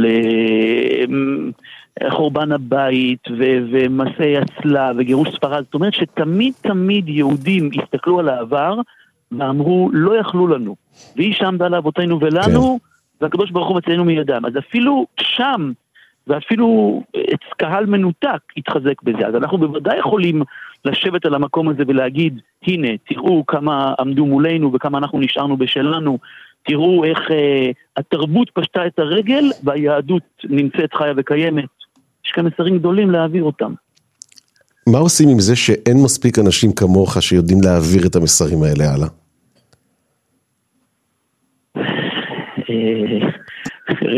חורבן הבית ומסעי הצלה וגירוש ספרד. זאת אומרת שתמיד יהודים הסתכלו על העבר ואמרו לא יכלו לנו. והיא שעמדה לאבותינו ולנו, והקדוש ברוך הוא מצאנו מידם. אז אפילו שם, ואפילו את קהל מנותק התחזק בזה. אז אנחנו בוודאי יכולים לשבת על המקום הזה ולהגיד, הנה, תראו כמה עמדו מולנו וכמה אנחנו נשארנו בשלנו, תראו איך התרבות פשטה את הרגל והיהדות נמצאת חיה וקיימת. יש כאן מסרים גדולים להעביר אותם. מה עושים עם זה שאין מספיק אנשים כמוך שיודעים להעביר את המסרים האלה הלאה?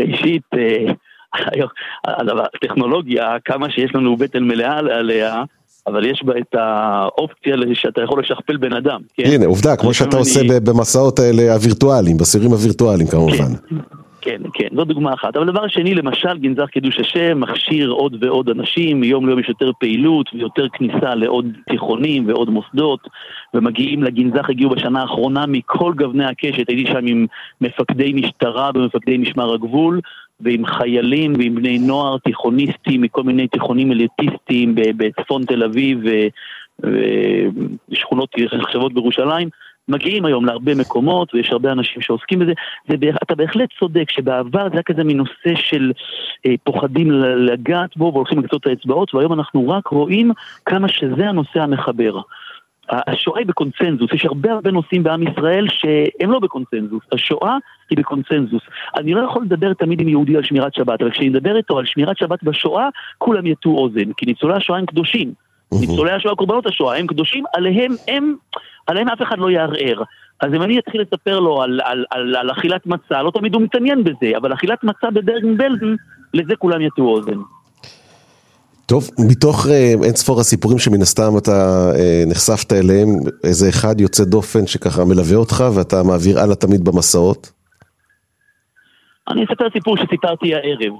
ראשית, הטכנולוגיה, כמה שיש לנו בטן מלאה עליה, אבל יש בה את האופציה שאתה יכול לשכפל בן אדם. הנה, עובדה, כמו שאתה עושה במסעות האלה הווירטואליים, בסיורים הווירטואליים כמובן. כן, זו דוגמה אחת. אבל דבר שני, למשל, גנזך קידוש השם מכשיר עוד ועוד אנשים, מיום ליום יש יותר פעילות ויותר כניסה לעוד תיכונים ועוד מוסדות, ומגיעים לגנזך, הגיעו בשנה האחרונה מכל גווני הקשת, הייתי שם עם מפקדי משטרה ומפקדי משמר הגבול, ועם חיילים ועם בני נוער תיכוניסטים, מכל מיני תיכונים אליטיסטיים בצפון תל אביב ושכונות נחשבות בירושלים, מגיעים היום להרבה מקומות, ויש הרבה אנשים שעוסקים בזה. אתה בהחלט צודק שבעבר זה היה כזה מנושא של פוחדים לגעת בו, והולכים לקצות את האצבעות, והיום אנחנו רק רואים כמה שזה הנושא המחבר. השואה היא בקונצנזוס, יש הרבה נושאים בעם ישראל שהם לא בקונצנזוס, השואה היא בקונצנזוס. אני לא יכול לדבר תמיד עם יהודי על שמירת שבת, אבל כשאני מדבר איתו על שמירת שבת בשואה, כולם יטו אוזן, כי ניצולי השואה הם קדושים. ניצולי השואה, קורבנות השואה, הם קדושים, עליהם אף אחד לא יערער. אז אם אני אתחיל לספר לו על אכילת מצה, לא תמיד הוא מתעניין בזה, אבל אכילת מצה בברגן-בלזן, לזה כולם יטו אוזן. טוב, מתוך אין ספור הסיפורים שמן הסתם אתה נחשפת אליהם, איזה אחד יוצא דופן שככה מלווה אותך ואתה מעביר הלאה תמיד במסעות? אני אספר סיפור שסיפרתי הערב.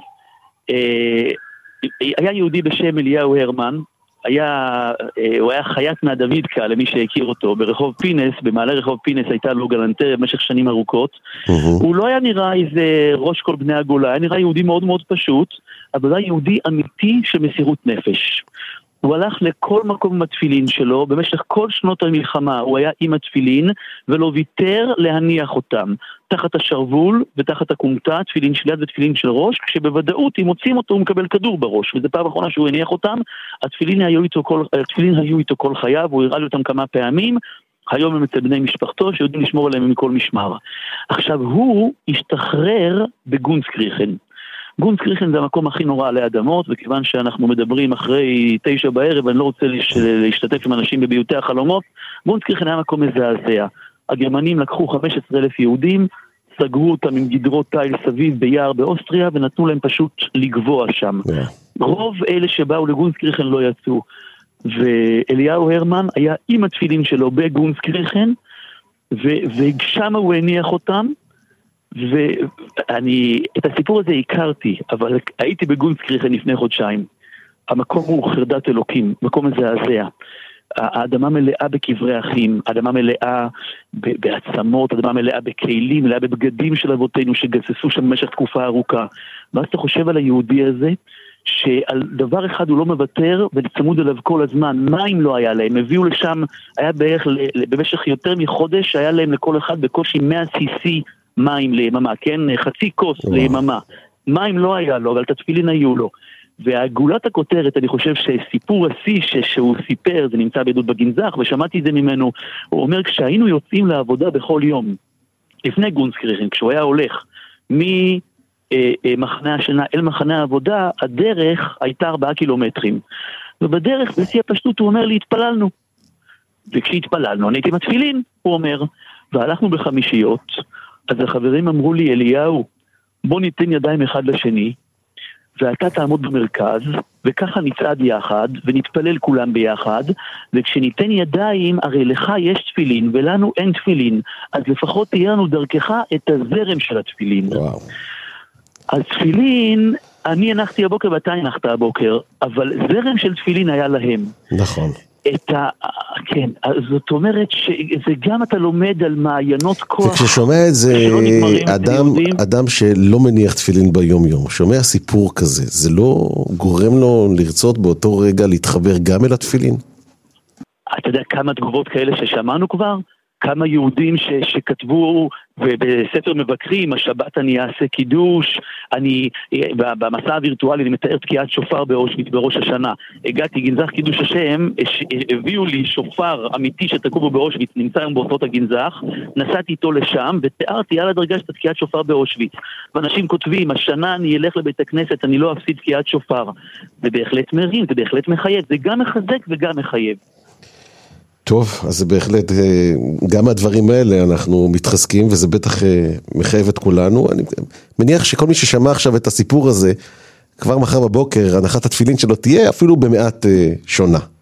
היה יהודי בשם אליהו הרמן, הוא היה חיית מהדוידקה למי שהכיר אותו ברחוב פינס, במעלה רחוב פינס הייתה לו גלנטריה במשך שנים ארוכות. הוא לא היה נראה איזה ראש כל בני הגולה, היה נראה יהודי מאוד מאוד פשוט, אבל היה יהודי אמיתי של מסירות נפש. הוא הלך לכל מקום עם התפילין שלו, במשך כל שנות המלחמה הוא היה עם התפילין, ולא ויתר להניח אותם, תחת השרוול ותחת הקומטה, תפילין של יד ותפילין של ראש, כשבוודאות אם מוצאים אותו הוא מקבל כדור בראש, וזו פעם אחרונה שהוא הניח אותם, התפילין היו איתו כל חייו, הוא הראה לי אותם כמה פעמים, היום הם אצל בני משפחתו שיודעים לשמור עליהם מכל משמר. עכשיו הוא השתחרר בגונסקריכן. גונסקריכן זה המקום הכי נורא עלי אדמות, וכיוון שאנחנו מדברים אחרי 9 בערב, אני לא רוצה להשתתף עם אנשים בביותי החלומות, גונסקריכן היה מקום מזעזע. הגרמנים לקחו 15,000 יהודים, סגרו אותם עם גדרות תיל סביב ביער באוסטריה, ונתנו להם פשוט לגבוע שם. רוב אלה שבאו לגונסקריכן לא יצאו. ואליהו הרמן היה עם התפילין שלו בגונסקריכן, ושם הוא הניח אותם, ואני את הסיפור הזה הכרתי, אבל הייתי בגונסקריכן לפני חודשיים. המקום הוא חרדת אלוקים, מקום מזעזע. האדמה מלאה בקברי אחים, האדמה מלאה בעצמות, האדמה מלאה בכלים, מלאה בבגדים של אבותינו שגססו שם במשך תקופה ארוכה. ואז אתה חושב על היהודי הזה, שעל דבר אחד הוא לא מוותר וצמוד אליו כל הזמן. מים לא היה להם, הביאו לשם, היה בערך במשך יותר מחודש, היה להם לכל אחד בקושי 100 cc מים ליממה, כן? חצי כוס ליממה. מים לא היה לו, אבל תפילין היו לו. והגולת הכותרת, אני חושב שסיפור השיא שהוא סיפר, זה נמצא בעדות בגנזך, ושמעתי את זה ממנו, הוא אומר, כשהיינו יוצאים לעבודה בכל יום, לפני גונסקריכן, כשהוא היה הולך ממחנה השינה אל מחנה העבודה, הדרך הייתה 4 קילומטרים. ובדרך, בשיא הפשטות, הוא אומר לי, התפללנו. וכשהתפללנו, אני הייתי עם התפילין, הוא אומר, והלכנו בחמישיות, אז החברים אמרו לי, אליהו, בוא ניתן ידיים אחד לשני, ואתה תעמוד במרכז, וככה נצעד יחד, ונתפלל כולם ביחד, וכשניתן ידיים, הרי לך יש תפילין, ולנו אין תפילין, אז לפחות תהיה לנו דרכך את הזרם של התפילין. וואו. אז תפילין, אני הנחתי הבוקר ואתה הנחת הבוקר, אבל זרם של תפילין היה להם. נכון. כן, זאת אומרת שזה גם אתה לומד על מעיינות כוח. וכששומע את זה אדם שלא מניח תפילין ביום יום, שומע סיפור כזה, זה לא גורם לו לרצות באותו רגע להתחבר גם אל התפילין? אתה יודע כמה תגובות כאלה ששמענו כבר? כמה יהודים שכתבו בספר מבקרים, השבת אני אעשה קידוש, במסע הווירטואלי אני מתאר תקיעת שופר באושוויץ בראש השנה. הגעתי, גנזך קידוש השם, הביאו לי שופר אמיתי שתקעו בו באושוויץ, נמצא היום באוצרות הגנזך, נסעתי איתו לשם ותיארתי על הדרגה של תקיעת שופר באושוויץ. ואנשים כותבים, השנה אני אלך לבית הכנסת, אני לא אפסיד תקיעת שופר. זה בהחלט מרים, זה בהחלט מחייב, זה גם מחזק וגם מחייב. טוב, אז זה בהחלט, גם הדברים האלה אנחנו מתחזקים, וזה בטח מחייב את כולנו. אני מניח שכל מי ששמע עכשיו את הסיפור הזה, כבר מחר בבוקר, הנחת התפילין שלו תהיה אפילו במעט שונה.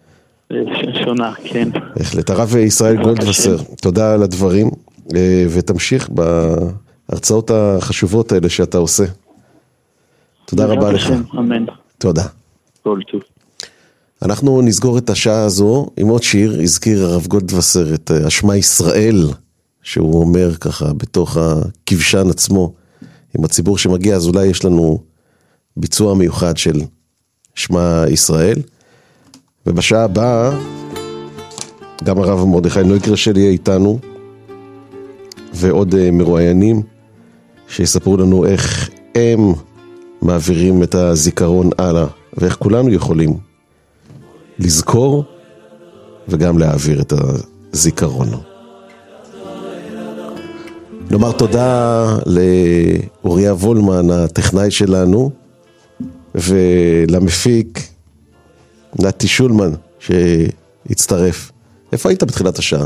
שונה, כן. בהחלט. הרב ישראל גולדווסר, תודה על הדברים, ותמשיך בהרצאות החשובות האלה שאתה עושה. תודה רבה לך. אמן. תודה. כל טוב. אנחנו נסגור את השעה הזו עם עוד שיר. הזכיר הרב גולדווסר את השמה ישראל, שהוא אומר ככה בתוך הכבשן עצמו עם הציבור שמגיע, אז אולי יש לנו ביצוע מיוחד של שמה ישראל. ובשעה הבאה גם הרב מרדכי נויגרשל יהיה איתנו, ועוד מרואיינים שיספרו לנו איך הם מעבירים את הזיכרון הלאה, ואיך כולנו יכולים לזכור וגם להעביר את הזיכרון. נאמר תודה לאוריה וולמן, הטכנאי שלנו, ולמפיק נתי שולמן שהצטרף. איפה היית בתחילת השעה?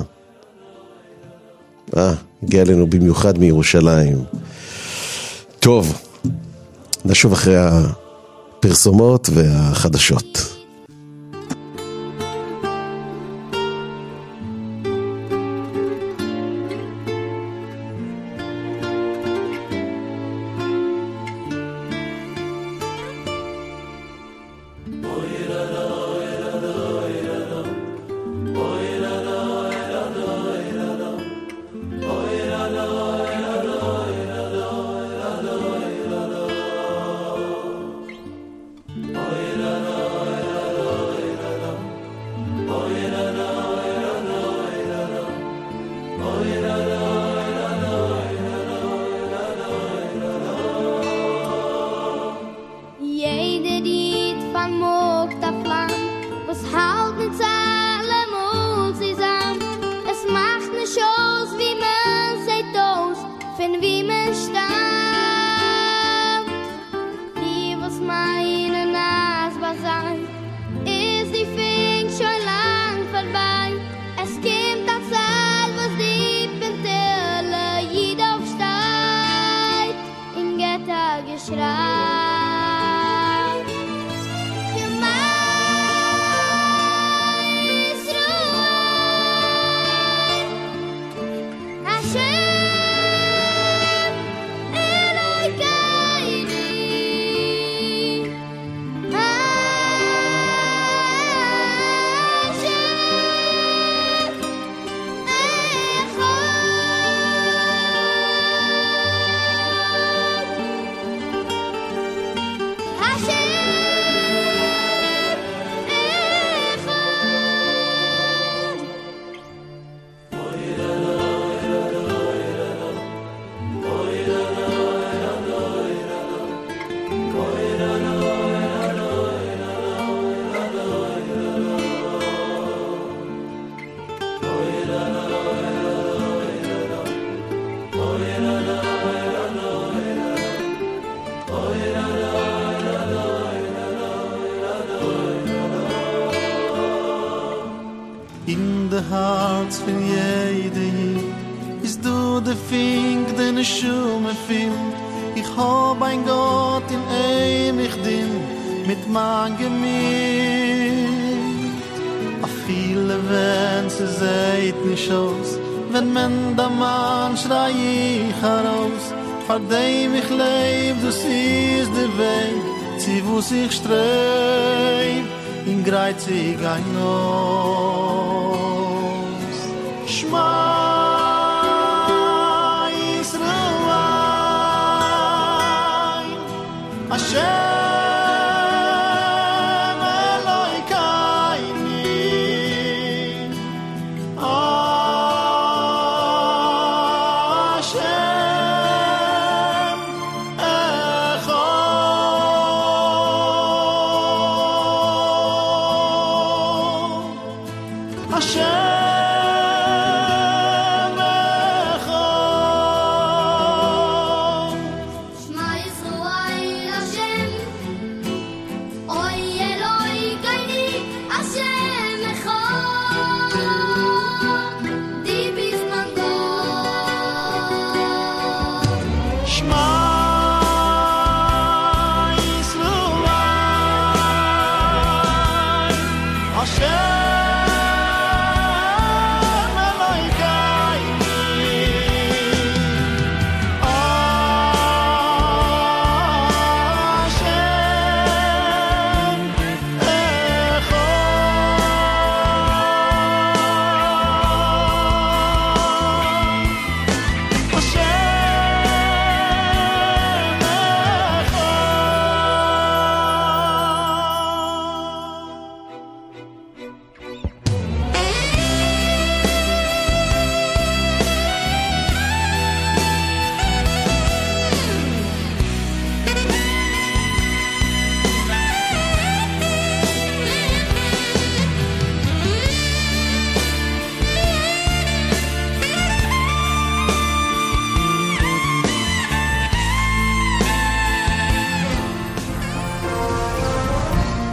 הגיע אלינו במיוחד מירושלים. טוב, נשוב אחרי הפרסומות והחדשות. In the hearts von jedem ist du der Fink, den ich schon find. Ich hab ein Gott in ewig din mit mein Gemüt. A viele wenn sie seht nicht aus, wenn man da Mann schrei ich heraus. Vor dem ich leb, du siehst der Weg, sie wo sich streib, in greizig ein Nos. Shma Yisrael, Hashem Elokeinu, Hashem Echad, Hashem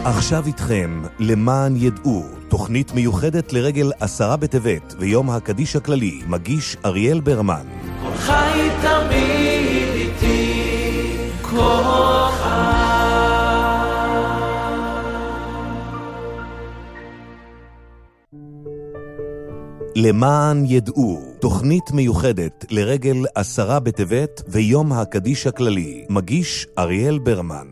עכשיו איתכם למען ידעו, תוכנית מיוחדת לרגל 10 בטבת ויום הקדיש הכללי, מגיש אריאל ברמן. כל חי תמיד איתי, כל חי. למען ידעו, תוכנית מיוחדת לרגל 10 בטבת ויום הקדיש הכללי, מגיש אריאל ברמן.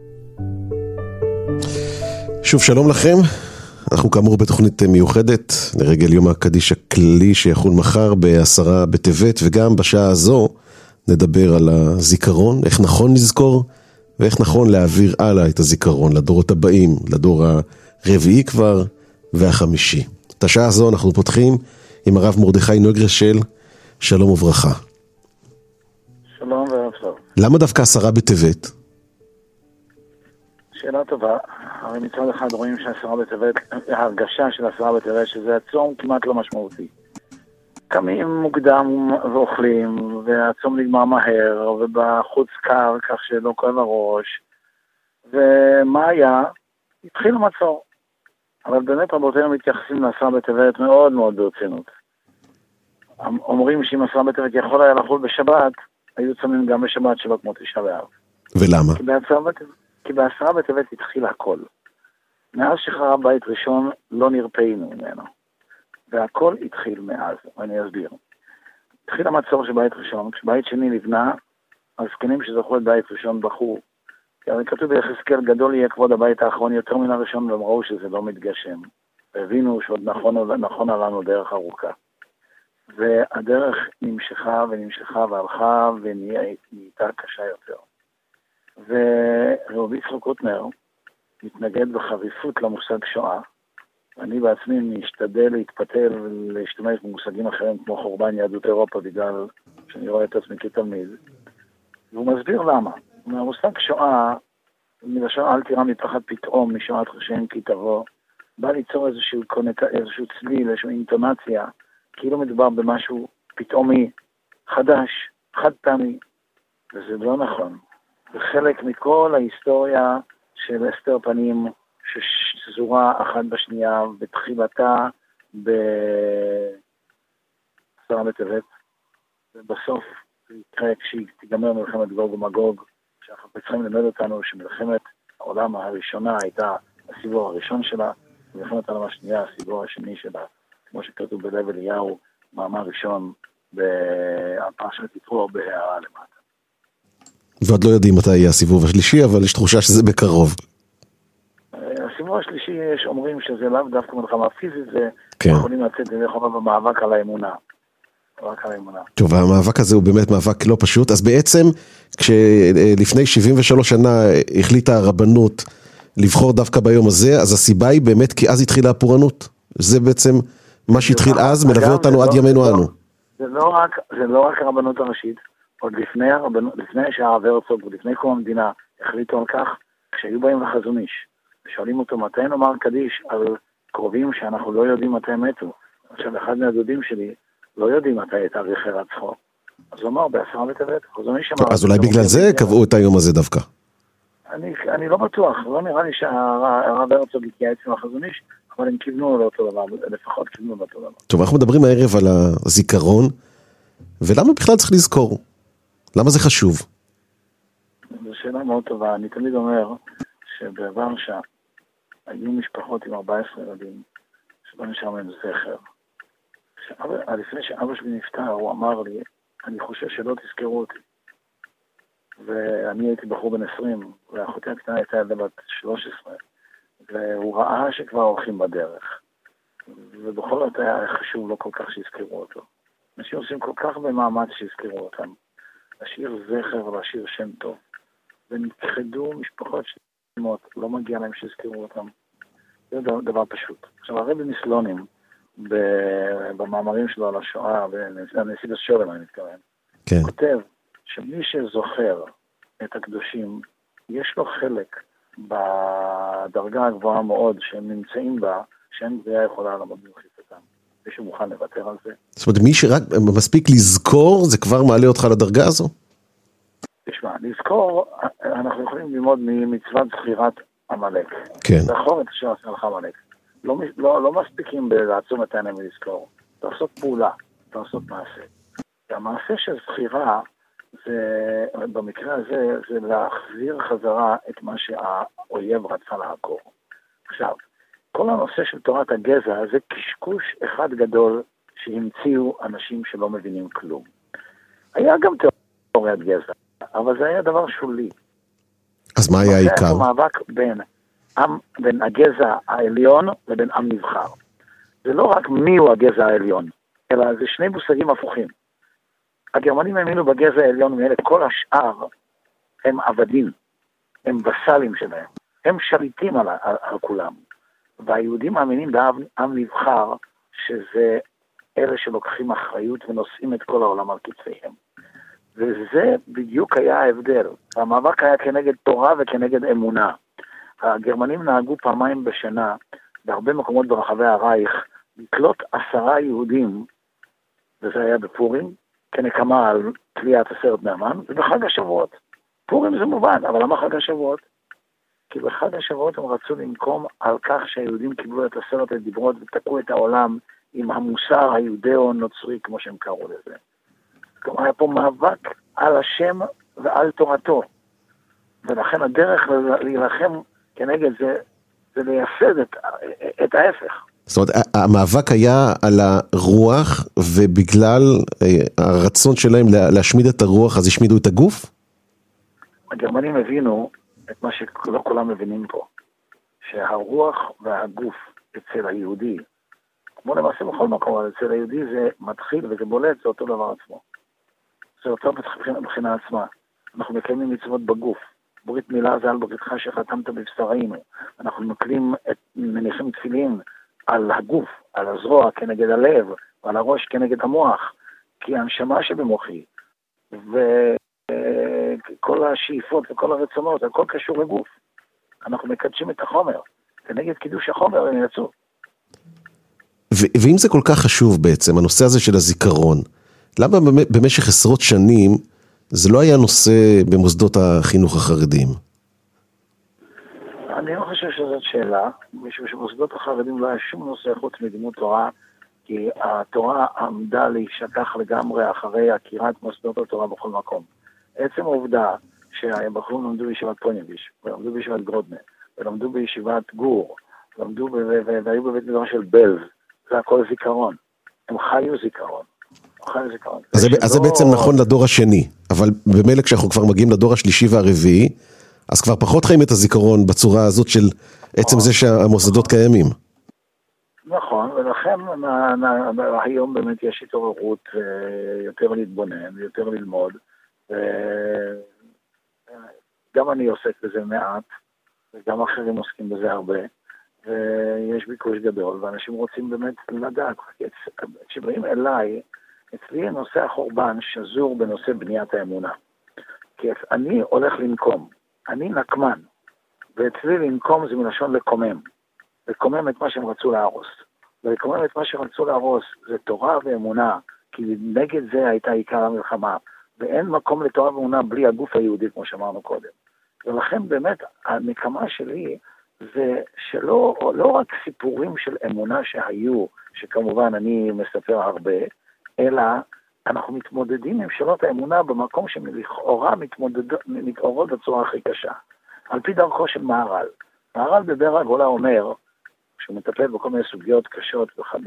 שוב שלום לכם, אנחנו כאמור בתוכנית מיוחדת לרגל יום הקדיש הכללי שיחול מחר ב10 בטבת, וגם בשעה הזו נדבר על הזיכרון, איך נכון לזכור ואיך נכון להעביר הלאה את הזיכרון לדורות הבאים, לדור הרביעי כבר והחמישי. את השעה הזו אנחנו פותחים עם הרב מרדכי נגרשל, שלום וברכה. שלום וערב טוב. למה דווקא 10 בטבת? שאלה טובה. הרי מצד אחד רואים ש10 בטבת, ההרגשה של 10 בטבת שזה הצום כמעט לא משמעותי. קמים מוקדם ואוכלים, והצום נגמר מהר, ובחוץ קר כך שלא כואב הראש. ומה היה? התחיל המצור. אבל באמת רבותינו מתייחסים ל10 בטבת מאוד מאוד ברצינות. אומרים שאם 10 בטבת יכול היה לחול בשבת, היו צמים גם בשבת שלא כמו תשעה באב. ולמה? כי ב10 בטבת התחיל הכל. מאז שחרב בית ראשון לא נרפאינו ממנו. והכל התחיל מאז, ואני אסביר. התחיל המצור של בית ראשון, כשבית שני נבנה, הזקנים שזכו את בית ראשון בחרו. כי הרי כתוב ביחזקאל, גדול יהיה כבוד הבית האחרון יותר מן הראשון, והם ראו שזה לא מתגשם. והבינו שעוד נכונה לנו דרך ארוכה. והדרך נמשכה ונמשכה והלכה ונהייתה קשה יותר. ורבי יצחק קוטנר מתנגד בחריפות למושג שואה. אני בעצמי משתדל להתפתל ולהשתמש במושגים אחרים כמו חורבן יהדות אירופה, בגלל שאני רואה את עצמי כתלמיד. והוא מסביר למה. המושג שואה, מלשון אל תירא מפחד פתאום משואת חשם כי תבוא, בא ליצור איזשהו צליל, איזושהי אינטונציה, כאילו מדובר במשהו פתאומי, חדש, חד פעמי, וזה לא נכון. זה חלק מכל ההיסטוריה של אסתר פנים, ששזורה אחת בשנייה, בתחילתה ב10 בטבת, ובסוף זה יקרה כשתיגמר מלחמת גוג ומגוג, שהחפצים לימד אותנו שמלחמת העולם הראשונה הייתה הסיבוב הראשון שלה, ומלחמת העולם השנייה הסיבוב השני שלה, כמו שכתוב בלב אליהו, מאמר ראשון בפרשת יתרו בהערה למטה. ועוד לא יודעים מתי יהיה הסיבוב השלישי, אבל יש תחושה שזה בקרוב. הסיבוב השלישי יש אומרים שזה לאו דווקא מלחמה פיזית, זה יכולים לצאת ידי חובה במאבק על האמונה. טוב, המאבק הזה הוא באמת מאבק לא פשוט. אז בעצם כשלפני 73 שנה החליטה הרבנות לבחור דווקא ביום הזה, אז הסיבה היא באמת כי אז התחילה הפורענות. זה בעצם מה שהתחיל אז, מלווה אותנו עד ימינו אנו. זה לא רק הרבנות הראשית, עוד לפני שהרב הרצוג ולפני קום המדינה החליטו על כך, כשהיו באים לחזון איש, ושואלים אותו מתי נאמר קדיש על קרובים שאנחנו לא יודעים מתי מתו. עכשיו אחד מהדודים שלי לא יודעים מתי תאריך הירצחו. אז הוא אמר ב10 בטבת, חזון איש אמר... אז אולי בגלל זה קבעו את היום הזה דווקא. אני לא בטוח, לא נראה לי שהרב הרצוג התייעץ עם החזון איש, אבל הם כיוונו לאותו דבר, לפחות כיוונו לאותו דבר. טוב, אנחנו מדברים הערב על הזיכרון, ולמה בכלל צריך לזכור? למה זה חשוב? זו שאלה מאוד טובה. אני תמיד אומר שבוורשה היו משפחות עם 14 ילדים שלא נשאר מהם זכר. לפני שאבא שלי נפטר הוא אמר לי, אני חושב שלא תזכרו אותי. ואני הייתי בחור בן 20 ואחותי הקטנה הייתה ילדה בת 13 והוא ראה שכבר הולכים בדרך ובכל זאת היה חשוב לא כל כך שיזכרו אותו. אנשים עושים כל כך במאמץ שיזכרו אותם, להשאיר זכר ולהשאיר שם טוב, ונכחדו משפחות שמות, לא מגיע להם שיזכרו אותם. זה דבר פשוט. עכשיו הרבי מסלונים במאמרים שלו על השואה, בנסיבות שולם אני מתכוון, כן. כותב שמי שזוכר את הקדושים, יש לו חלק בדרגה הגבוהה מאוד שהם נמצאים בה, שאין גבייה יכולה לעמוד במחיצתם. מישהו מוכן לוותר על זה? זאת אומרת, מי שרק מספיק לזכור, זה כבר מעלה אותך לדרגה הזו? תשמע, לזכור, אנחנו יכולים ללמוד ממצוות זכירת עמלק. כן. זכור את אשר עשה לך עמלק. לא מספיקים לעצום את העיניים ולזכור. לעשות פעולה, לעשות מעשה. והמעשה של זכירה, במקרה הזה, זה להחזיר חזרה את מה שהאויב רצה לעקור. עכשיו, כל הנושא של תורת הגזע זה קשקוש אחד גדול שהמציאו אנשים שלא מבינים כלום. היה גם תיאוריית גזע, אבל זה היה דבר שולי. אז מה היה העיקר? זה מאבק בין הגזע העליון לבין עם נבחר. זה לא רק מיהו הגזע העליון, אלא זה שני מושגים הפוכים. הגרמנים האמינו בגזע העליון מאלה, כל השאר הם עבדים, הם בסלים שלהם, הם שליטים על כולם. והיהודים מאמינים בעם נבחר, שזה אלה שלוקחים אחריות ונושאים את כל העולם על כתפיהם. וזה בדיוק היה ההבדל. המאבק היה כנגד תורה וכנגד אמונה. הגרמנים נהגו פעמיים בשנה, בהרבה מקומות ברחבי הרייך, לקלוט 10 יהודים, וזה היה בפורים, כנקמה על תליית 10 בני המן, ובחג השבועות. פורים זה מובן, אבל למה חג השבועות? כי בחג השבועות הם רצו לנקום על כך שהיהודים קיבלו את 10 הדיברות ותקעו את העולם עם המוסר היהודאו-נוצרי, כמו שהם קראו לזה. כלומר, היה פה מאבק על השם ועל תורתו. ולכן הדרך להילחם כנגד זה לייסד את ההפך. זאת אומרת, המאבק היה על הרוח, ובגלל הרצון שלהם להשמיד את הרוח, אז השמידו את הגוף? הגרמנים הבינו את מה שלא כולם מבינים פה, שהרוח והגוף אצל היהודי, כמו למעשה בכל מקום, אבל אצל היהודי זה מתחיל וזה בולט, זה אותו דבר עצמו. זה אותו מבחינה עצמה. אנחנו מקיימים מצוות בגוף. ברית מילה זה על בריתך שחתמת בבשרנו. אנחנו מניחים תפילין על הגוף, על הזרוע כנגד הלב, ועל הראש כנגד המוח, כי הנשמה שבמוחי, וכל השאיפות וכל הרצונות, הכל קשור לגוף. אנחנו מקדשים את החומר, כנגד קידוש החומר הם יצאו. ואם זה כל כך חשוב בעצם, הנושא הזה של הזיכרון, למה במשך עשרות שנים זה לא היה נושא במוסדות החינוך החרדים? אני לא חושב שזאת שאלה, משום שבמוסדות החרדים לא היה שום נושא חוץ מלימוד תורה, כי התורה עמדה להישכח לגמרי אחרי עקירת מוסדות התורה בכל מקום. עצם העובדה שהבחורים למדו בישיבת פוניביש, ולמדו בישיבת גרודנה, ולמדו בישיבת גור, והיו בבית מדרש של בלז, זה הכל זיכרון. הם חיו זיכרון. אז זה בעצם נכון לדור השני, אבל במילא כשאנחנו כבר מגיעים לדור השלישי והרביעי, אז כבר פחות חיים את הזיכרון בצורה הזאת של עצם זה שהמוסדות קיימים. נכון, ולכן היום באמת יש התעוררות יותר להתבונן, יותר ללמוד, גם אני עוסק בזה מעט, וגם אחרים עוסקים בזה הרבה, ויש ביקוש גדול, ואנשים רוצים באמת לדעת, כשבאים אליי, אצלי נושא החורבן שזור בנושא בניית האמונה. כי אני הולך לנקום, אני נקמן, ואצלי לנקום זה מלשון לקומם. לקומם את מה שהם רצו להרוס. ולקומם את מה שרצו להרוס זה תורה ואמונה, כי נגד זה הייתה עיקר המלחמה. ואין מקום לתורה ואמונה בלי הגוף היהודי, כמו שאמרנו קודם. ולכן באמת הנקמה שלי זה שלא לא רק סיפורים של אמונה שהיו, שכמובן אני מספר הרבה, אלא אנחנו מתמודדים עם שאלות האמונה במקום שלכאורה מתעוררות בצורה הכי קשה. על פי דרכו של מהר"ל. מהר"ל בבר הגולה אומר, שהוא מטפל בכל מיני סוגיות קשות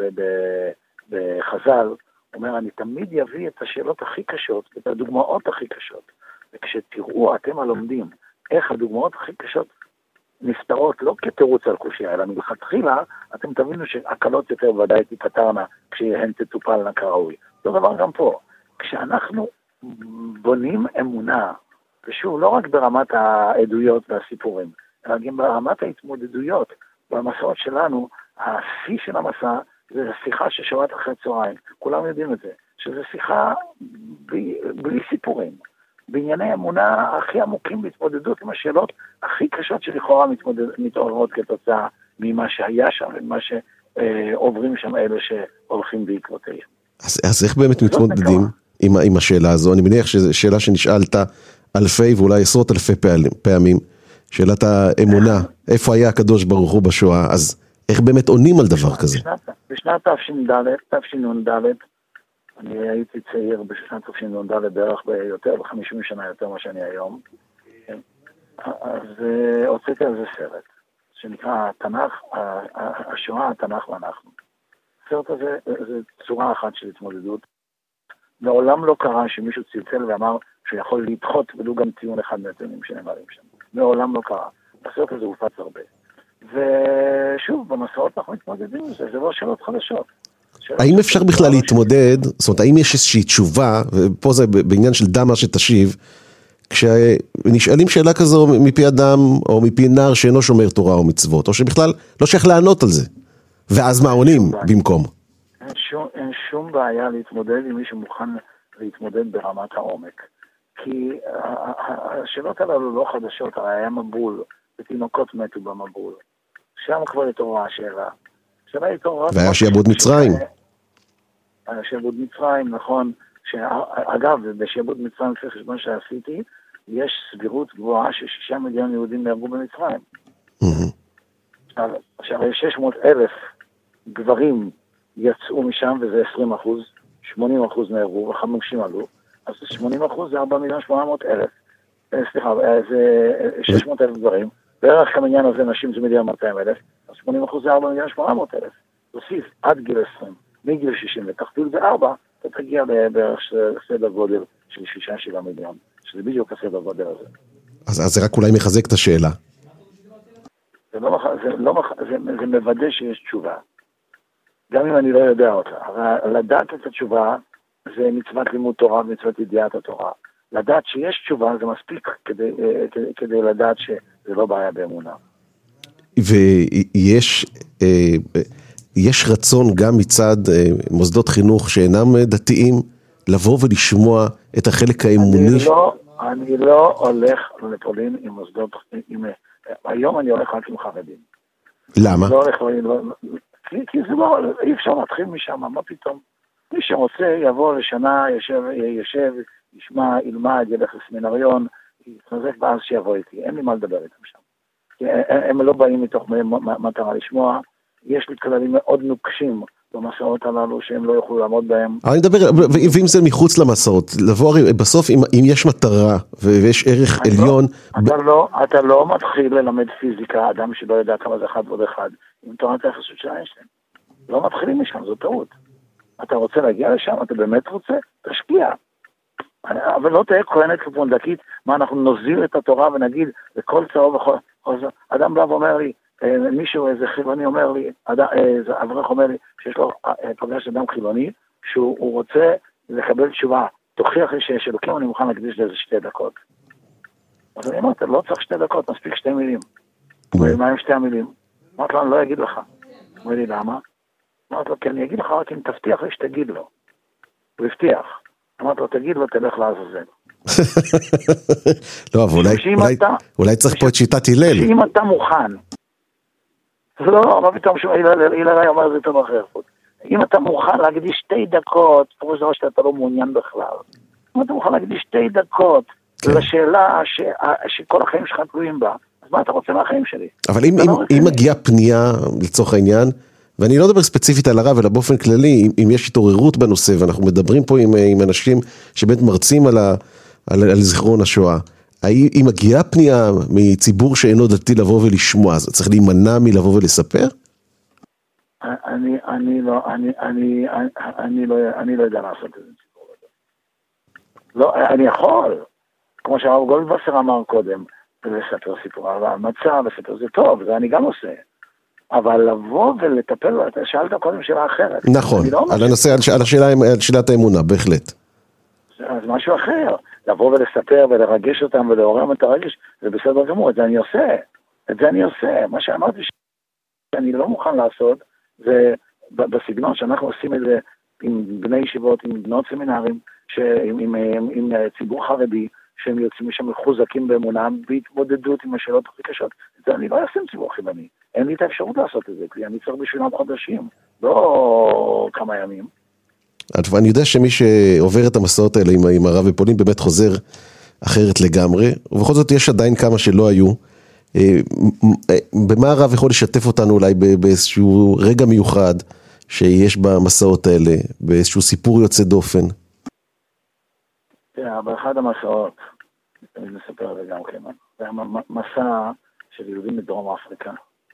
בחז"ל, אומר, אני תמיד יביא את השאלות הכי קשות, את הדוגמאות הכי קשות. וכשתראו אתם הלומדים, איך הדוגמאות הכי קשות נפתרות לא כתירוץ על קושיה, אלא מלכתחילה, אתם תבינו שהקלות יותר ודאי תיפתרנה כשהן תטופלנה כראוי. אותו דבר גם פה. כשאנחנו בונים אמונה, ושוב, לא רק ברמת העדויות והסיפורים, אלא גם ברמת ההתמודדויות, במסעות שלנו, השיא של המסע זה שיחה ששבת אחרי צהריים. כולם יודעים את זה, שזה שיחה בלי סיפורים. בענייני אמונה הכי עמוקים בהתמודדות עם השאלות הכי קשות שלכאורה מתעוררות כתוצאה ממה שהיה שם, ומה שעוברים שם אלה שהולכים בעקבותיהם. אז איך באמת מתמודדים עם השאלה הזו? אני מניח שזו שאלה שנשאלת אלפי ואולי עשרות אלפי פעמים, שאלת האמונה, איפה היה הקדוש ברוך הוא בשואה, אז איך באמת עונים על דבר כזה? בשנת תשנ"ד, אני הייתי צעיר בשנת תשנ"ד בערך ביותר, ב-50 שנה יותר מה שאני היום, אז הוצאתי על זה סרט, שנקרא התנ"ך, השואה, התנ"ך ואנחנו. הסרט הזה זה צורה אחת של התמודדות. מעולם לא קרה שמישהו צלצל ואמר שהוא יכול לדחות ולו גם טיעון אחד מהטיעונים שנאמרים שם. מעולם לא קרה. הסרט הזה הופץ הרבה. ושוב, במסעות אנחנו מתמודדים עם זה, זה לא שאלות חדשות. האם אפשר בכלל להתמודד, זאת אומרת, האם יש איזושהי תשובה, ופה זה בעניין של דמה שתשיב, כשנשאלים שאלה כזו מפי אדם, או מפי נער שאינו שומר תורה או מצוות, או שבכלל לא שייך לענות על זה, ואז מה עונים במקום? אין שום בעיה להתמודד עם מי שמוכן להתמודד ברמת העומק. כי השאלות הללו לא חדשות, הרי היה מבול, ותינוקות מתו במבול. שם כבר התעוררה השאלה. והיה שיעבוד מצרים. היה שיעבוד מצרים, נכון. אגב, בשיעבוד מצרים, לפי חשבון שעשיתי, יש סבירות גבוהה ש6 מיליון יהודים נהרגו במצרים. עכשיו, 600,000 גברים יצאו משם, וזה 20%, 80% נהרגו, ו50 עלו, אז 80% זה 4,800,000. סליחה, זה 600,000 גברים, בערך כמניין הזה נשים זה 1,200,000, אז 80% זה 4,800,000. תוסיף עד גיל 20, מגיל 60 ותכפיל ב4, אתה תגיע בערך סדר גודל של 6-7 מיליון, שזה בדיוק הסדר גודל הזה. אז זה רק אולי מחזק את השאלה. זה מוודא שיש תשובה. גם אם אני לא יודע אותה. אבל לדעת את התשובה זה מצוות לימוד תורה ומצוות ידיעת התורה. לדעת שיש תשובה זה מספיק כדי לדעת שזה לא בעיה באמונה. ויש רצון גם מצד מוסדות חינוך שאינם דתיים לבוא ולשמוע את החלק האמוני. אני לא הולך לפולין עם מוסדות, היום אני הולך רק עם חרדים. למה? לא הולך, כי זה לא, אי אפשר להתחיל משם, מה פתאום? מי שרוצה יבוא לשנה, ישב, ישמע, ילמד, ילך לסמינריון, יתחזק ואז שיבוא איתי, אין לי מה לדבר איתם שם. הם לא באים מתוך מטרה לשמוע, יש לי כללים מאוד נוקשים במסעות הללו שהם לא יוכלו לעמוד בהם. אני מדבר, ואם זה מחוץ למסעות, לבוא בסוף אם יש מטרה ויש ערך עליון. אתה לא מתחיל ללמד פיזיקה, אדם שלא יודע כמה זה 1 ועוד 1, עם תורת היחסות של איינשטיין. לא מתחילים משם, זו טעות. אתה רוצה להגיע לשם, אתה באמת רוצה, תשקיע. אבל לא תהיה כהנת כפונדקית, מה אנחנו נוזיל את התורה ונגיד, לכל צהוב וכל... אדם בא ואומר לי, מישהו, איזה חילוני אומר לי, איזה אברך אומר לי, שיש לו פגש אדם חילוני, שהוא רוצה לקבל תשובה, תוכיח לי שיש אלוקים, אני מוכן להקדיש לזה 2 דקות. אז אני אמרתי, לא צריך 2 דקות, מספיק 2 מילים. מה עם 2 המילים? אמרתי לו, אני לא אגיד לך. אומר לי, למה? אמרתי לו, כי אני אגיד לך רק אם תבטיח לי שתגיד לו. הוא הבטיח. אמרתי לו, תגיד לו, תלך לעזאזל. לא, אבל אולי צריך פה את שיטת הלל. שאם אתה מוכן, לא, מה פתאום הלל אומר זה טוב אחר. אם אתה מוכן להקדיש 2 דקות, כמו שזה שאתה לא מעוניין בכלל, אם אתה מוכן להקדיש 2 דקות לשאלה שכל החיים שלך תלויים בה, אז מה אתה רוצה מהחיים שלי? אבל אם מגיעה פנייה לצורך העניין, ואני לא מדבר ספציפית על הרב, אלא באופן כללי, אם יש התעוררות בנושא, ואנחנו מדברים פה עם אנשים שבאמת מרצים על זיכרון השואה, אם מגיעה פנייה מציבור שאינו דתי לבוא ולשמוע, אז צריך להימנע מלבוא ולספר? אני לא יודע לעשות את זה. לא, אני יכול, כמו שהרב גולדווסר אמר קודם, לספר סיפור, אבל המצב לספר זה טוב, זה אני גם עושה. אבל לבוא ולטפל, אתה שאלת קודם שאלה אחרת. נכון, על שאלת האמונה, בהחלט. אז משהו אחר, לבוא ולספר ולרגש אותם ולעורם את הרגש, זה בסדר גמור, את זה אני עושה. מה שאמרתי שאני לא מוכן לעשות, זה בסגנון שאנחנו עושים את זה עם בני ישיבות, עם בנות סמינרים, עם ציבור חרדי, שהם יוצאים משם מחוזקים באמונם, בהתמודדות עם השאלות הכי קשות. זה אני לא אעשה עם ציבור חיבני. אין לי את האפשרות לעשות את זה, כי אני צריך בשבילם חודשים, לא כמה ימים. אני יודע שמי שעובר את המסעות האלה עם הרב בפולין באמת חוזר אחרת לגמרי, ובכל זאת יש עדיין כמה שלא היו, במה הרב יכול לשתף אותנו אולי באיזשהו רגע מיוחד שיש במסעות האלה, באיזשהו סיפור יוצא דופן? באחד המסעות, אני מספר על זה גם כן, זה היה מסע של יהודים מדרום אפריקה,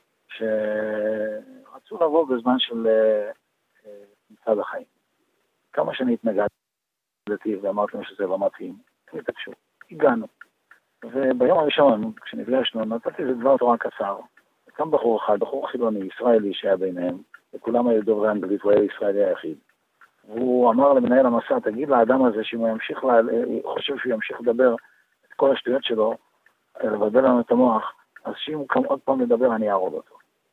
שרצו לבוא בזמן של מצד החיים. כמה שאני התנגדתי ואמרתי להם שזה לא מתאים, הם התעקשו, הגענו. וביום הראשון, כשנפגשנו, נתתי איזה דבר תורה קצר. קם בחור אחד, בחור חילוני, ישראלי שהיה ביניהם, וכולם היו דוברי אנגלית, הוא היה ישראלי היחיד. והוא אמר למנהל המסע, תגיד לאדם הזה שאם הוא ימשיך, חושב שהוא ימשיך לדבר את כל השטויות שלו, לבלבל לנו את המוח, אז שאם הוא קם עוד פעם לדבר, אני אהרוג אותו.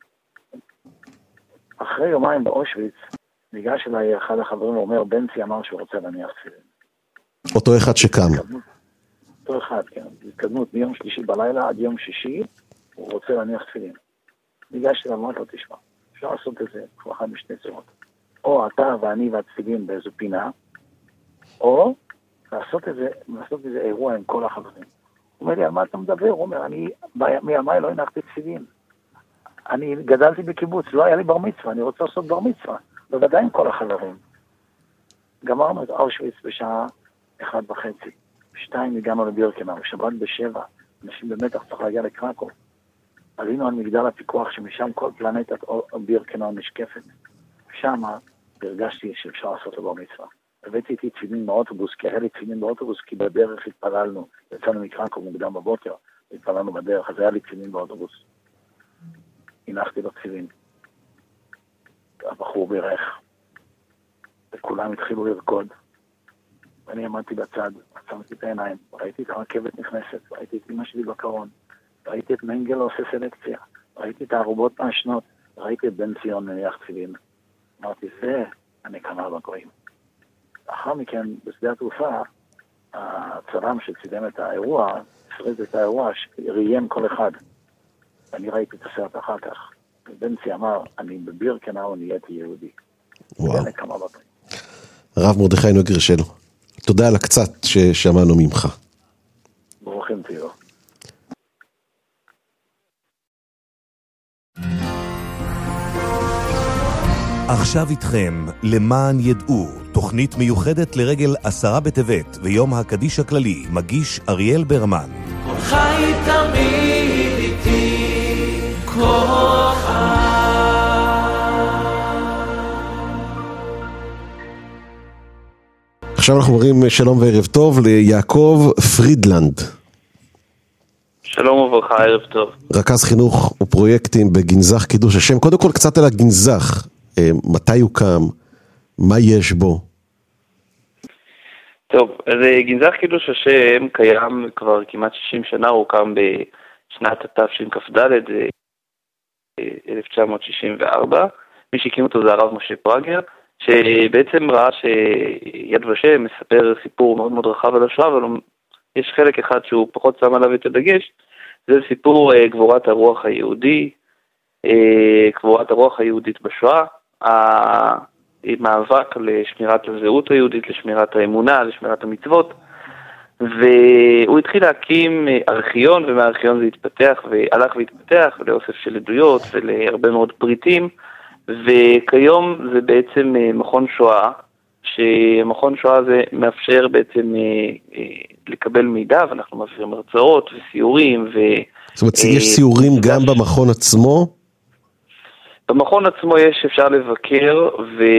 אחרי יומיים באושוויץ, ניגש אליי אחד החברים, הוא אומר, בנצי אמר שהוא רוצה להניח תפילין. אותו אחד שקם. אותו אחד, כן. התקדמות מיום שלישי בלילה עד יום שישי, הוא רוצה להניח תפילין. ניגשתי למרות לו, תשמע, אפשר לעשות את זה כבר אחד משני צורות. או אתה ואני והתפילין באיזו פינה, או לעשות איזה אירוע עם כל החברים. הוא אומר לי, על מה אתה מדבר? הוא אומר, אני מימיי לא הנחתי תפילין. אני גדלתי בקיבוץ, לא היה לי בר מצווה, אני רוצה לעשות בר מצווה. בוודאי עם כל החברים. גמרנו את אושוויץ בשעה 1:30. 2 הגענו לבירקנאו, שבת ב7. אנשים במתח צריך להגיע לקרקוב. עלינו על מגדל הפיקוח שמשם כל פלנטת בירקנאו נשקפת. שם הרגשתי שאפשר לעשות לו בר מצווה. הבאתי איתי תפילין באוטובוס, כי היה לי תפילין באוטובוס, כי בדרך התפללנו. יצאנו מקרקוב מוקדם בבוקר, התפללנו בדרך, אז היה לי תפילין באוטובוס. הנחתי לו תפילין. הבחור בירך. וכולם התחילו לרקוד. ואני עמדתי בצד, עצמתי את העיניים, ראיתי את הרכבת נכנסת, ראיתי את אמא שלי בקרון, ראיתי את מנגל עושה סלקציה, ראיתי את הערובות מהשנות, ראיתי את בן ציון מניח תפילין. אמרתי, זה הנקמה בגויים. לאחר מכן, בשדה התעופה, הצלם שצילם את האירוע, הפריד את האירוע, ראיין כל אחד. אני ראיתי את הסרט אחר כך. בנצי אמר, אני בבירקנאו נהייתי יהודי. וואו. זה נקמה בגויים. הרב מרדכי נגרשל, תודה על הקצת ששמענו ממך. ברוכים תהיו. עכשיו איתכם למען ידעו, תוכנית מיוחדת לרגל 10 בטבת ויום הקדיש הכללי, מגיש אריאל ברמן. כל חי תמיד איתי, כל חי. עכשיו אנחנו אומרים שלום וערב טוב ליעקב פרידלנד. שלום וברכה, ערב טוב. רכז חינוך ופרויקטים בגנזך קידוש השם. קודם כל קצת על הגנזך, מתי הוא קם, מה יש בו? טוב, אז גנזך קידוש השם קיים כבר כמעט 60 שנה, הוא קם בשנת התשכ"ד, 1964. מי שהקים אותו זה הרב משה פרגר, שבעצם ראה שיד ושם מספר סיפור מאוד מאוד רחב על השואה, אבל יש חלק אחד שהוא פחות שם עליו את הדגש, זה סיפור גבורת הרוח היהודי, גבורת הרוח היהודית בשואה, המאבק לשמירת הזהות היהודית, לשמירת האמונה, לשמירת המצוות, והוא התחיל להקים ארכיון, ומהארכיון זה התפתח והלך והתפתח, ולאוסף של עדויות ולהרבה מאוד פריטים, וכיום זה בעצם מכון שואה, שמכון שואה זה מאפשר בעצם לקבל מידע, ואנחנו מעבירים הרצאות וסיורים. זאת אומרת, יש סיורים גם במכון עצמו? במכון עצמו אפשר לבקר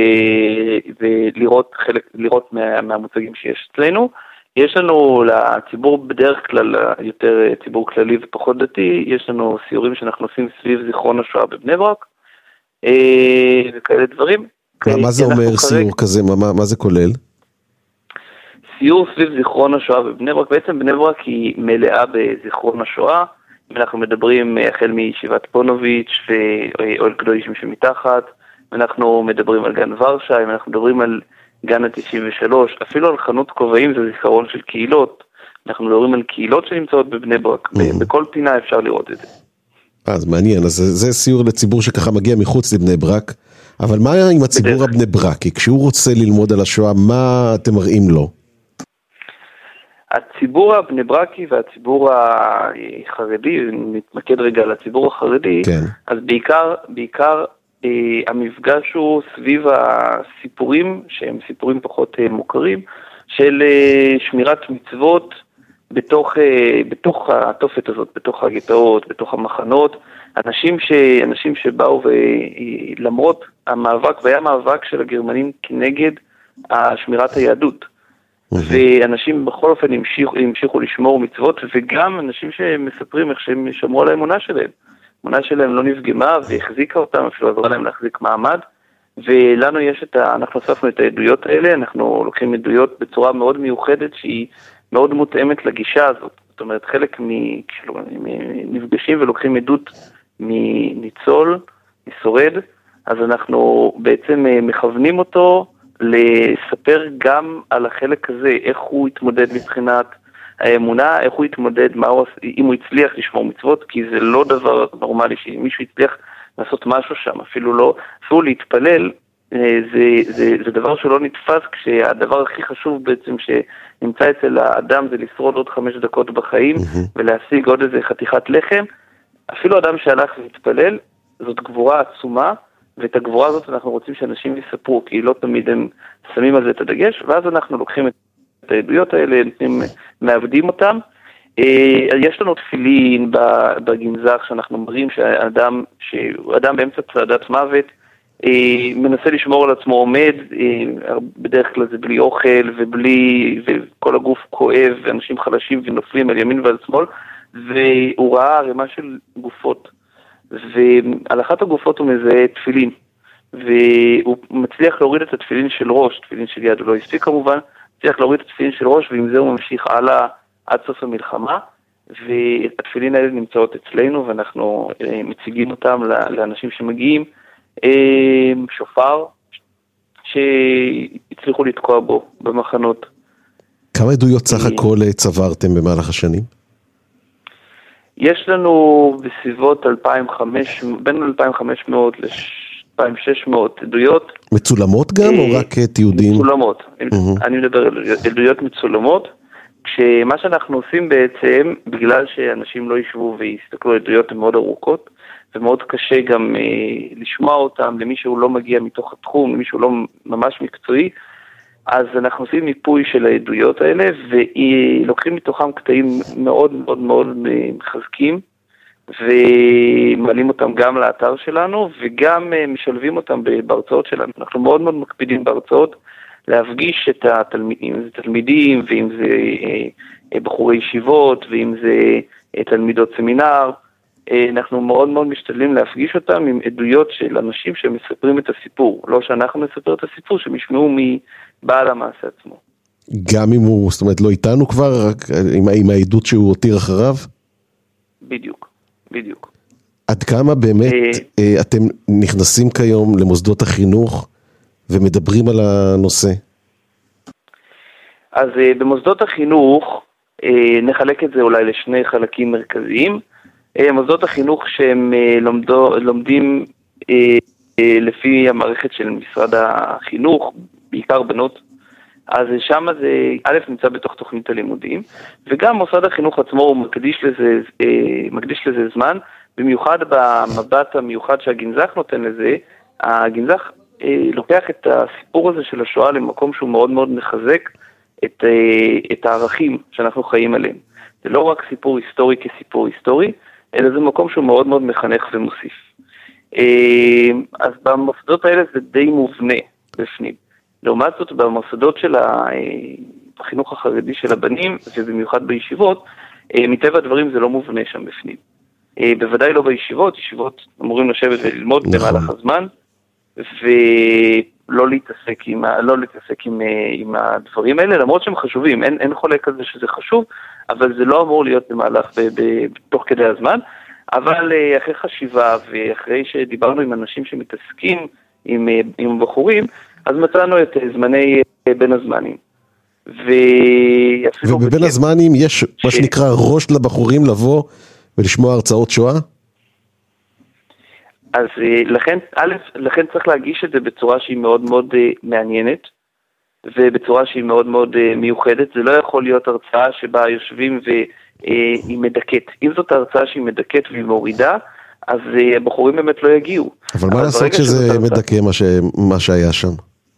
ולראות מהמוצגים שיש אצלנו. יש לנו לציבור בדרך כלל, יותר ציבור כללי ופחות דתי, יש לנו סיורים שאנחנו עושים סביב זיכרון השואה בבני ברק, וכאלה דברים. מה זה אומר סיור כזה? מה זה כולל? סיור סביב זיכרון השואה בבני ברק, בעצם בני ברק היא מלאה בזיכרון השואה, אם אנחנו מדברים החל מישיבת פונוביץ' ואוהל קדושים שמתחת, אנחנו מדברים על גן ורשה, אם אנחנו מדברים על גן ה-93, אפילו על חנות כובעים זה זיכרון של קהילות, אנחנו מדברים על קהילות שנמצאות בבני ברק, בכל פינה אפשר לראות את זה. אז מעניין, אז זה סיור לציבור שככה מגיע מחוץ לבני ברק, אבל מה עם הציבור הבני ברקי? כשהוא רוצה ללמוד על השואה, מה אתם מראים לו? הציבור הבני ברקי והציבור החרדי, נתמקד רגע על הציבור החרדי, כן. אז בעיקר המפגש הוא סביב הסיפורים, שהם סיפורים פחות מוכרים, של שמירת מצוות בתוך התופת הזאת, בתוך הגטאות, בתוך המחנות, אנשים שבאו ולמרות המאבק, והיה מאבק של הגרמנים כנגד שמירת היהדות, ואנשים בכל אופן המשיכו לשמור מצוות, וגם אנשים שמספרים איך שהם שמרו על האמונה שלהם. האמונה שלהם לא נפגמה והחזיקה אותם, אפילו עזרה להם להחזיק מעמד, ולנו אנחנו אספנו את העדויות האלה, אנחנו לוקחים עדויות בצורה מאוד מיוחדת, שהיא מאוד מותאמת לגישה הזאת. זאת אומרת, חלק נפגשים ולוקחים עדות מניצול, משורד, אז אנחנו בעצם מכוונים אותו לספר גם על החלק הזה, איך הוא התמודד מבחינת האמונה, איך הוא התמודד, אם הוא הצליח לשמור מצוות, כי זה לא דבר נורמלי שמישהו הצליח לעשות משהו שם, אפילו להתפלל, זה דבר שלא נתפס, כשהדבר הכי חשוב בעצם שנמצא אצל האדם זה לשרוד עוד 5 דקות בחיים, ולהשיג עוד איזה חתיכת לחם, אפילו אדם שהלך להתפלל, זאת גבורה עצומה, ואת הגבורה הזאת אנחנו רוצים שאנשים יספרו, כי לא תמיד הם שמים על זה את הדגש, ואז אנחנו לוקחים את העדויות האלה, מעבדים אותם. יש לנו תפילין בגנזך, שאנחנו מראים שאדם באמצע צעדת מוות, מנסה לשמור על עצמו עומד, בדרך כלל זה בלי אוכל, וכל הגוף כואב, ואנשים חלשים ונופלים על ימין ועל שמאל, והוא ראה ערימה של גופות. ועל אחת הגופות הוא מזהה תפילין, והוא מצליח להוריד את התפילין של ראש, תפילין של יד הוא לא הספיק כמובן, מצליח להוריד את התפילין של ראש, ועם זה הוא ממשיך הלאה עד סוף המלחמה, והתפילין האלה נמצאות אצלנו, ואנחנו מציגים אותם לאנשים שמגיעים, שופר, שהצליחו לתקוע בו במחנות. כמה עדויות סך הכל צברתם במהלך השנים? יש לנו בסביבות בין 2,500 ל-2,600 עדויות. מצולמות גם או רק תיעודים? מצולמות. אני מדבר על עדויות מצולמות, כשמה שאנחנו עושים בעצם, בגלל שאנשים לא ישבו ויסתכלו על עדויות מאוד ארוכות, ומאוד קשה גם לשמוע אותם למי שהוא לא מגיע מתוך התחום, למי שהוא לא ממש מקצועי, אז אנחנו עושים מיפוי של העדויות האלה, ולוקחים מתוכם קטעים מאוד מאוד מאוד מחזקים, ומעלים אותם גם לאתר שלנו, וגם משלבים אותם בהרצאות שלנו. אנחנו מאוד מאוד מקפידים בהרצאות, להפגיש את התלמידים, אם זה תלמידים, ואם זה בחורי ישיבות, ואם זה תלמידות סמינר, אנחנו מאוד מאוד משתדלים להפגיש אותם עם עדויות של אנשים שמספרים את הסיפור, לא שאנחנו נספר את הסיפור, שהם ישמעו מבעל המעשה עצמו. גם אם הוא, זאת אומרת, לא איתנו כבר, רק עם העדות שהוא הותיר אחריו? בדיוק, בדיוק. עד כמה באמת אתם נכנסים כיום למוסדות החינוך ומדברים על הנושא? אז במוסדות החינוך נחלק את זה אולי לשני חלקים מרכזיים. מוסדות החינוך שהם לומדים לפי המערכת של משרד החינוך, בעיקר בנות, אז שם זה א' נמצא בתוך תוכנית הלימודים, וגם מוסד החינוך עצמו הוא מקדיש לזה זמן, במיוחד במבט המיוחד שהגנזך נותן לזה, הגנזך לוקח את הסיפור הזה של השואה למקום שהוא מאוד מאוד מחזק את הערכים שאנחנו חיים עליהם. זה לא רק סיפור היסטורי כסיפור היסטורי, אלא זה מקום שהוא מאוד מאוד מחנך ומוסיף. אז במוסדות האלה זה די מובנה בפנים. לעומת זאת, במוסדות של החינוך החרדי של הבנים, ובמיוחד בישיבות, מטבע הדברים זה לא מובנה שם בפנים. בוודאי לא בישיבות, ישיבות אמורים לשבת וללמוד במהלך הזמן, ולא להתעסק עם הדברים האלה, למרות שהם חשובים, אין חולק על זה שזה חשוב, אבל זה לא אמור להיות במהלך בתוך כדי הזמן, אבל אחרי חשיבה ואחרי שדיברנו עם אנשים שמתעסקים עם בחורים, אז מצאנו את זמני בין הזמנים. ובבין הזמנים יש מה שנקרא ראש לבחורים לבוא ולשמוע הרצאות שואה? אז לכן צריך להגיש את זה בצורה שהיא מאוד מאוד מעניינת, ובצורה שהיא מאוד מאוד מיוחדת. זה לא יכול להיות הרצאה שבה יושבים והיא מדכאת. אם זאת הרצאה שהיא מדכאת והיא מורידה, אז הבחורים באמת לא יגיעו. אבל מה לעשות שזה מדכא מה שהיה שם?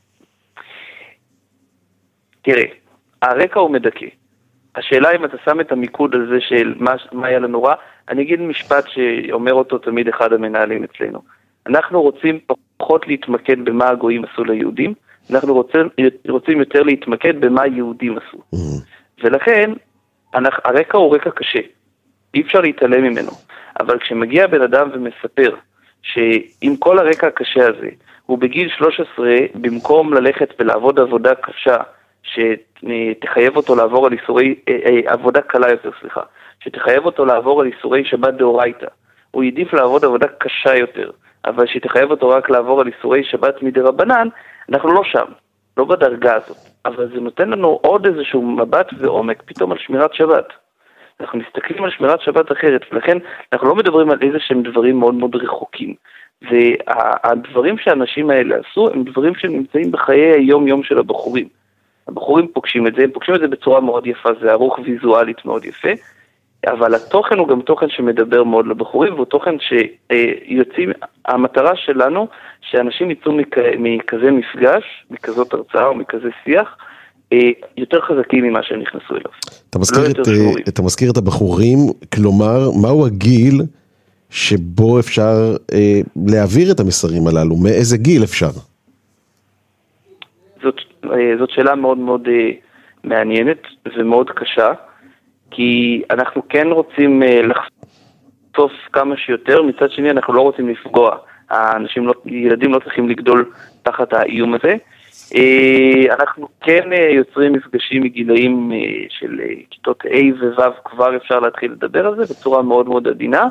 תראה, הרקע הוא מדכא. השאלה אם אתה שם את המיקוד על זה של מה היה לנו רע, אני אגיד משפט שאומר אותו תמיד אחד המנהלים אצלנו. אנחנו רוצים פחות להתמקד במה הגויים עשו ליהודים, אנחנו רוצים יותר להתמקד במה יהודים עשו. ולכן, הרקע הוא רקע קשה. אי אפשר להתעלם ממנו. אבל כשמגיע בן אדם ומספר שעם כל הרקע הקשה הזה, הוא בגיל 13, במקום ללכת ולעבוד עבודה קשה, שתחייב אותו לעבור על איסורי, עבודה קלה יותר, סליחה, שתחייב אותו לעבור על איסורי שבת דאורייתא, הוא יעדיף לעבוד עבודה קשה יותר, אבל שתחייב אותו רק לעבור על איסורי שבת מדרבנן, אנחנו לא שם, לא בדרגה הזאת, אבל זה נותן לנו עוד איזשהו מבט ועומק פתאום על שמירת שבת. אנחנו מסתכלים על שמירת שבת אחרת, ולכן אנחנו לא מדברים על איזה שהם דברים מאוד מאוד רחוקים. והדברים שהאנשים האלה עשו, הם דברים שנמצאים בחיי היום-יום של הבחורים. הבחורים פוגשים את זה, הם פוגשים את זה בצורה מאוד יפה, זה ערוך ויזואלית מאוד יפה, אבל התוכן הוא גם תוכן שמדבר מאוד לבחורים, והוא תוכן שיוצאים, המטרה שלנו, שאנשים יצאו מכזה מפגש, מכזאת הרצאה או מכזה שיח, יותר חזקים ממה שהם נכנסו אליו. אתה מזכיר את הבחורים, כלומר, מהו הגיל שבו אפשר להעביר את המסרים הללו? מאיזה גיל אפשר? זאת שאלה מאוד מאוד מעניינת ומאוד קשה, כי אנחנו כן רוצים לחשוף כמה שיותר, מצד שני אנחנו לא רוצים לפגוע. ילדים לא צריכים לגדול תחת האיום הזה. אנחנו כן יוצרים מפגשים מגילאים של כיתות A ו-W, כבר אפשר להתחיל לדבר על זה בצורה מאוד מאוד עדינה.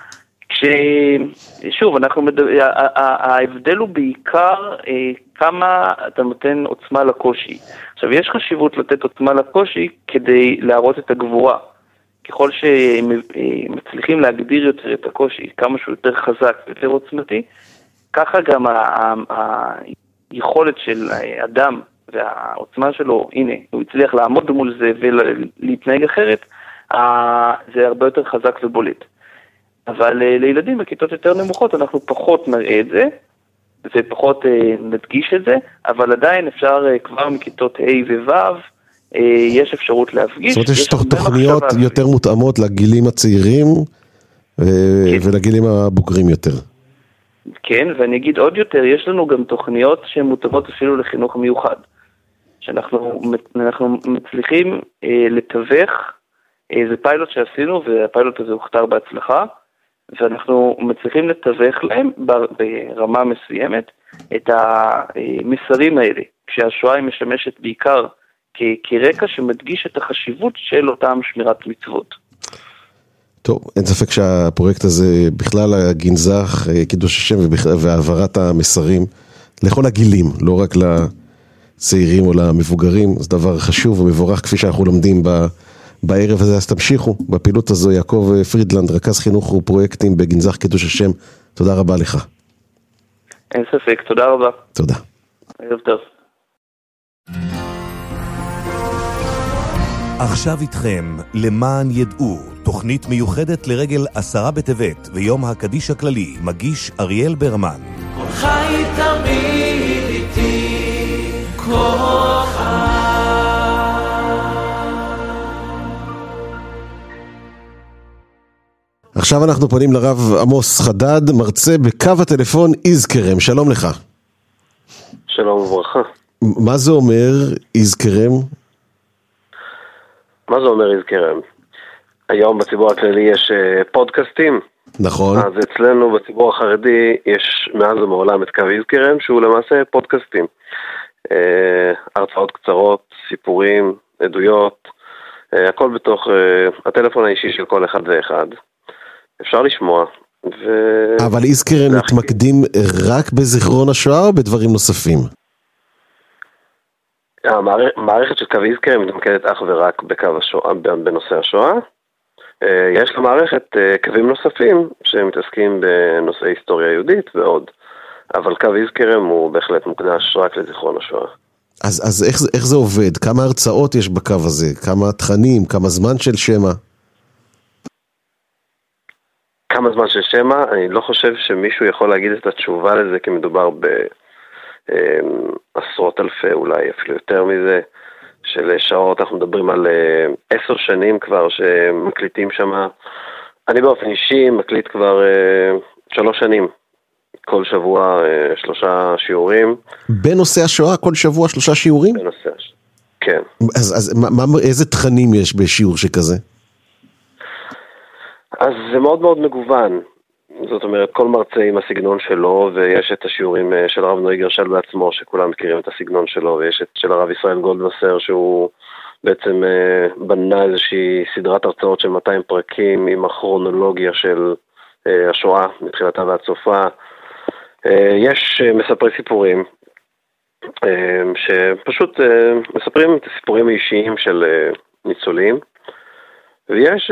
שוב, ההבדל הוא בעיקר כמה אתה נותן עוצמה לקושי. עכשיו, יש חשיבות לתת עוצמה לקושי כדי להראות את הגבורה. ככל שמצליחים להגדיר יותר את הקושי, כמה שהוא יותר חזק ויותר עוצמתי, ככה גם היכולת של אדם והעוצמה שלו, הנה, הוא הצליח לעמוד מול זה ולהתנהג אחרת, זה הרבה יותר חזק ובולט. אבל לילדים בכיתות יותר נמוכות אנחנו פחות נראה את זה, ופחות נדגיש את זה, אבל עדיין אפשר כבר מכיתות A ו-W, יש אפשרות להפגיש. זאת אומרת, יש תוכניות יותר מותאמות לגילים הצעירים, ולגילים הבוגרים יותר. כן, ואני אגיד עוד יותר, יש לנו גם תוכניות שהן מותאמות אפילו לחינוך מיוחד, שאנחנו מצליחים לתווך, זה פיילוט שעשינו, והפיילוט הזה הוכתר בהצלחה, ואנחנו מצליחים לתווך להם ברמה מסוימת את המסרים האלה, כשהשואה היא משמשת בעיקר כרקע שמדגיש את החשיבות של אותם שמירת מצוות. טוב, אין ספק שהפרויקט הזה בכלל הגנזך, קידוש השם והעברת המסרים לכל הגילים, לא רק לצעירים או למבוגרים, זה דבר חשוב ומבורך כפי שאנחנו לומדים בערב הזה, אז תמשיכו בפעילות הזו. יעקב פרידלנד, רכז חינוך ופרויקטים בגנזך קידוש השם, תודה רבה לך. אין ספק, תודה רבה. תודה. ערב טוב. עכשיו איתכם למען ידעו, תוכנית מיוחדת לרגל 10 בטבת ויום הקדיש הכללי, מגיש אריאל ברמן. כל חי תמיד איתי, כל חי. עכשיו אנחנו פונים לרב עמוס חדד, מרצה בקו הטלפון יזכרם. שלום לך. שלום וברכה. מה זה אומר יזכרם? מה זה אומר יזכרם? היום בציבור הכללי יש פודקאסטים. נכון. אז אצלנו בציבור החרדי יש מאז ומעולם את קו יזכרם, שהוא למעשה פודקאסטים. הרצאות קצרות, סיפורים, עדויות, הכל בתוך הטלפון האישי של כל אחד ואחד. אפשר לשמוע. אבל יזכרם מתמקדים רק בזיכרון השואה או בדברים נוספים? המערכת של קו יזכרם מתמקדת אך ורק בנושא השואה. יש למערכת קווים נוספים שמתעסקים בנושאי היסטוריה יהודית ועוד. אבל קו יזכרם הוא בהחלט מוקדש רק לזיכרון השואה. אז איך זה עובד? כמה הרצאות יש בקו הזה? כמה תכנים? כמה זמן של שמה? כמה זמן של שמה? אני לא חושב שמישהו יכול להגיד את התשובה לזה, כי מדובר בעשרות אלפי, אולי אפילו יותר מזה, של שעות. אנחנו מדברים על 10 שנים כבר שמקליטים שמה. אני באופן אישי מקליט כבר 3 שנים. כל שבוע 3 שיעורים. בנושא השואה כל שבוע 3 שיעורים? בנושא השואה, כן. אז איזה תכנים יש בשיעור שכזה? אז זה מאוד מאוד מגוון. זאת אומרת, כל מרצה עם הסגנון שלו, ויש את השיעורים של הרב נוי גרשל בעצמו, שכולם מכירים את הסגנון שלו, ויש את של הרב ישראל גולדווסר, שהוא בעצם בנה איזושהי סדרת הרצאות של 200 פרקים, עם הכרונולוגיה של השואה, מתחילתה ועד סופה. יש מספרי סיפורים, שפשוט מספרים את הסיפורים האישיים של ניצולים, ויש,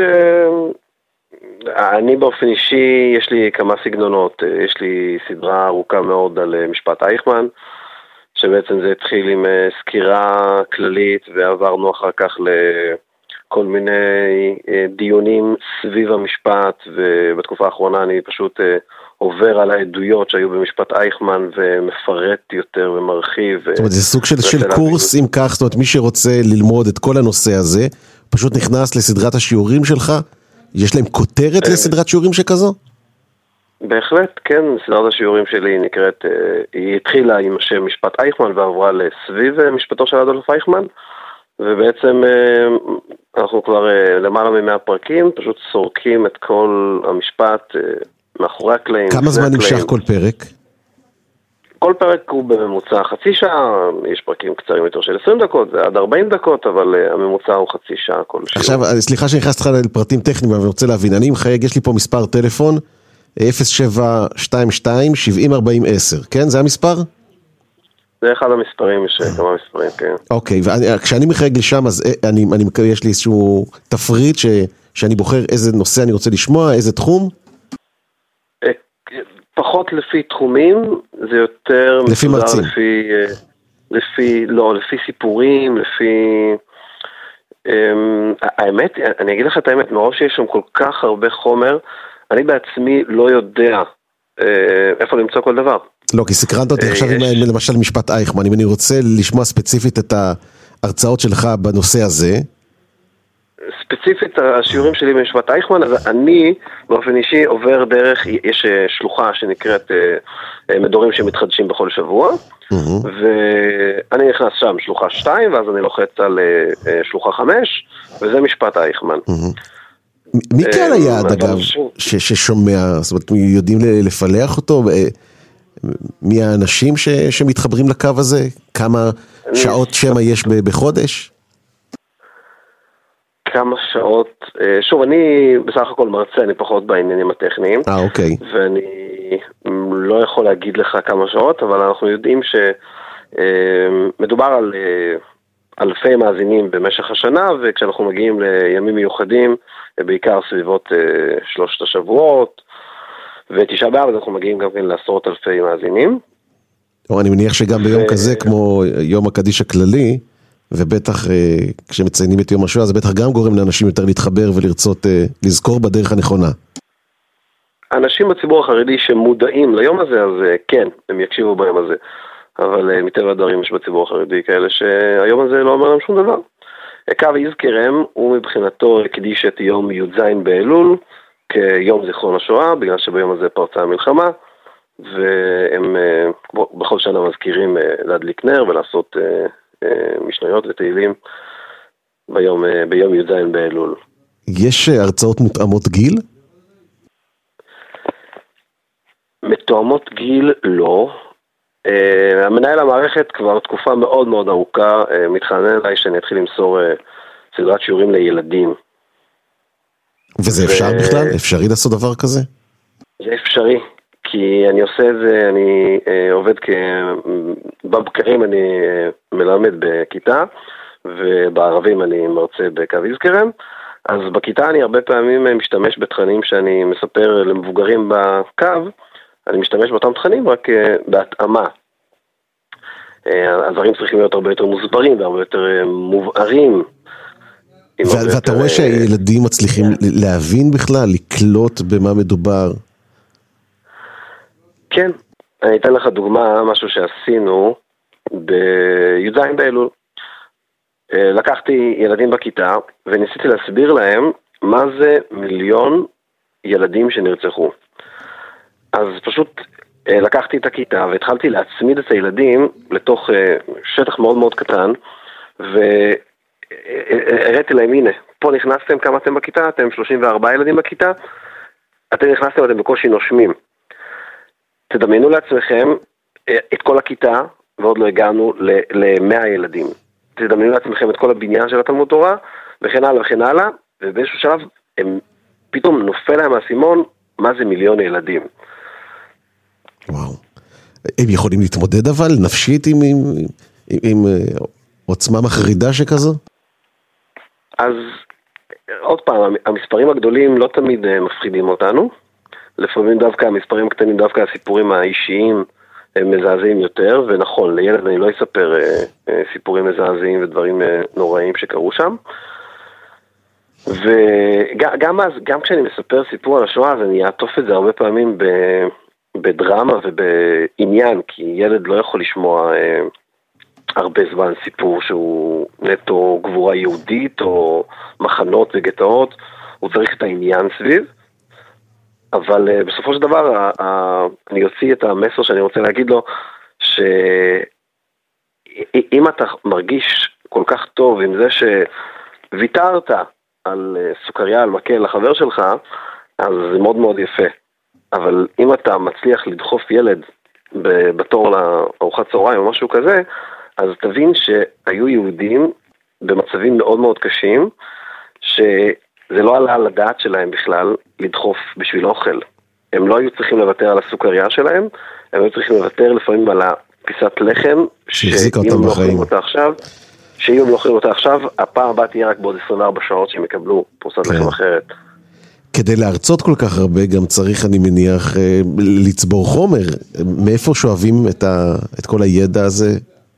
אני באופן אישי, יש לי כמה סגנונות. יש לי סדרה ארוכה מאוד על משפט אייכמן, שבעצם זה התחיל עם סקירה כללית, ועברנו אחר כך לכל מיני דיונים סביב המשפט, ובתקופה האחרונה אני פשוט עובר על העדויות שהיו במשפט אייכמן, ומפרט יותר ומרחיב. זאת אומרת, זה סוג של קורס, אם כך, זאת אומרת, מי שרוצה ללמוד את כל הנושא הזה, פשוט נכנס לסדרת השיעורים שלך. יש להם כותרת לסדרת שיעורים שכזו? בהחלט, כן. סדרת השיעורים שלי נקראת, היא התחילה עם השם משפט אייכמן, ועברה לסביב משפטו של אדולף אייכמן, ובעצם אנחנו כבר למעלה מ100 פרקים, פשוט סורקים את כל המשפט מאחורי הקלעים. כמה זמן נמשך כל פרק? כל פרק הוא בממוצע חצי שעה, יש פרקים קצרים יותר של 20 דקות, זה עד 40 דקות, אבל הממוצע הוא חצי שעה כל שיעור. עכשיו, סליחה שנכנסת לך לפרטים טכניים, אבל אני רוצה להבין, אני מחייג, יש לי פה מספר טלפון, 0722-7040-10, כן? זה המספר? זה אחד המספרים, יש כמה מספרים, כן. אוקיי, וכשאני מחייג לשם, אז יש לי איזשהו תפריט שאני בוחר איזה נושא אני רוצה לשמוע, איזה תחום? פחות לפי תחומים, זה יותר לפי מרצים. לפי סיפורים, האמת, אני אגיד לך את האמת, מרוב שיש שם כל כך הרבה חומר, אני בעצמי לא יודע איפה למצוא כל דבר. לא, כי סקרנת אותי עכשיו למשל משפט אייכמן, אם אני רוצה לשמוע ספציפית את ההרצאות שלך בנושא הזה, ספציפית השיעורים שלי במשפט אייכמן, אז אני באופן אישי עובר דרך, יש שלוחה שנקראת מדורים שמתחדשים בכל שבוע, ואני נכנס שם שלוחה 2, ואז אני לוחץ על שלוחה 5, וזה משפט אייכמן. מי קהל היעד אגב ששומע, זאת אומרת יודעים לפלח אותו, מי האנשים שמתחברים לקו הזה, כמה שעות שמה יש בחודש? כמה שעות, שוב, אני בסך הכל מרצה, אני פחות בעניינים הטכניים. אוקיי. ואני לא יכול להגיד לך כמה שעות, אבל אנחנו יודעים שמדובר על אלפי מאזינים במשך השנה, וכשאנחנו מגיעים לימים מיוחדים, בעיקר סביבות 3 השבועות, ותשעה באב, אנחנו מגיעים גם כן לעשרות אלפי מאזינים. אני מניח שגם ביום כזה, כמו יום הקדיש הכללי, ובטח כשמציינים את יום השואה, זה בטח גם גורם לאנשים יותר להתחבר ולרצות לזכור בדרך הנכונה. אנשים בציבור החרדי שמודעים ליום הזה, אז כן, הם יקשיבו ביום הזה. אבל מטבע הדברים יש בציבור החרדי כאלה שהיום הזה לא אומר להם שום דבר. קו יזכרם הוא מבחינתו הקדיש את יום י"ז באלול כיום זיכרון השואה, בגלל שביום הזה פרצה המלחמה, והם בכל שנה מזכירים להדליק נר ולעשות משניות ותהילים ביום י"ז באלול. יש הרצאות מותאמות גיל? מתואמות גיל לא. המנהל המערכת כבר תקופה מאוד מאוד ארוכה מתחנן אליי שאני אתחיל למסור סדרת שיעורים לילדים. וזה אפשר בכלל? אפשרי לעשות דבר כזה? זה אפשרי, כי אני עושה את זה, אני עובד בבקרים אני מלמד בכיתה, ובערבים אני מרצה בקו יזכרם, אז בכיתה אני הרבה פעמים משתמש בתכנים שאני מספר למבוגרים בקו, אני משתמש באותם תכנים רק בהתאמה. הדברים צריכים להיות הרבה יותר מוסברים והרבה יותר מובהרים. ואתה רואה שהילדים מצליחים להבין בכלל, לקלוט במה מדובר? כן, אני אתן לך דוגמה, משהו שעשינו בי"ז באלול. לקחתי ילדים בכיתה וניסיתי להסביר להם מה זה 1,000,000 ילדים שנרצחו. אז פשוט לקחתי את הכיתה והתחלתי להצמיד את הילדים לתוך שטח מאוד מאוד קטן, והראיתי להם, הנה, פה נכנסתם, כמה אתם בכיתה? אתם 34 ילדים בכיתה, אתם נכנסתם, אתם בקושי נושמים. תדמיינו לעצמכם את כל הכיתה, ועוד לא הגענו ל100 ילדים. תדמיינו לעצמכם את כל הבניין של התלמוד תורה, וכן הלאה וכן הלאה, ובאיזשהו שלב הם פתאום נופל להם האסימון, מה זה 1,000,000 ילדים. וואו. הם יכולים להתמודד אבל נפשית עם עוצמה מחרידה שכזו? אז עוד פעם, המספרים הגדולים לא תמיד מפחידים אותנו. לפעמים דווקא המספרים הקטנים, דווקא הסיפורים האישיים הם מזעזעים יותר, ונכון, לילד אני לא אספר סיפורים מזעזעים ודברים נוראים שקרו שם. וגם אז, גם כשאני מספר סיפור על השואה, אז אני אעטוף את זה הרבה פעמים בדרמה ובעניין, כי ילד לא יכול לשמוע הרבה זמן סיפור שהוא נטו גבורה יהודית או מחנות וגטאות, הוא צריך את העניין סביב. אבל בסופו של דבר אני אוציא את המסר שאני רוצה להגיד לו, שאם אתה מרגיש כל כך טוב עם זה שוויתרת על סוכריה, על מקל לחבר שלך, אז זה מאוד מאוד יפה. אבל אם אתה מצליח לדחוף ילד בתור לארוחת צהריים או משהו כזה, אז תבין שהיו יהודים במצבים מאוד מאוד קשים, שזה לא עלה על הדעת שלהם בכלל לדחוף בשביל אוכל. הם לא היו צריכים לוותר על הסוכריה שלהם, הם היו צריכים לוותר לפעמים על הפיסת לחם, שהחזיקה אותם בחיים. שאם הם לא אוכלים אותה עכשיו, הפעם הבאה תהיה רק בעוד 24 שעות שהם יקבלו פרוסת לחם אחרת. כדי להרצות כל כך הרבה, גם צריך, אני מניח, לצבור חומר. מאיפה שואבים את כל הידע הזה?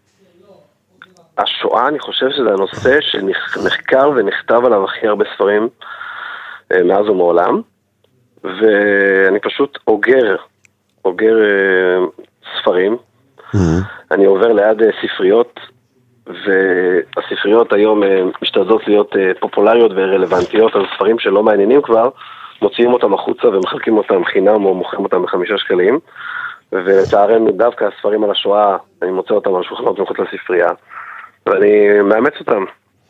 השואה, אני חושב שזה הנושא שנחקר ונכתב עליו הכי הרבה ספרים מאז ומעולם, ואני פשוט אוגר ספרים. אני עובר ליד ספריות, והספריות היום משתדלות להיות פופולריות ורלוונטיות, אז ספרים שלא מעניינים כבר, מוציאים אותם החוצה ומחלקים אותם חינם או מוכרים אותם ב5 שקלים, ולצערנו דווקא הספרים על השואה, אני מוצא אותם על שולחנות מחוץ לספרייה, ואני מאמץ אותם.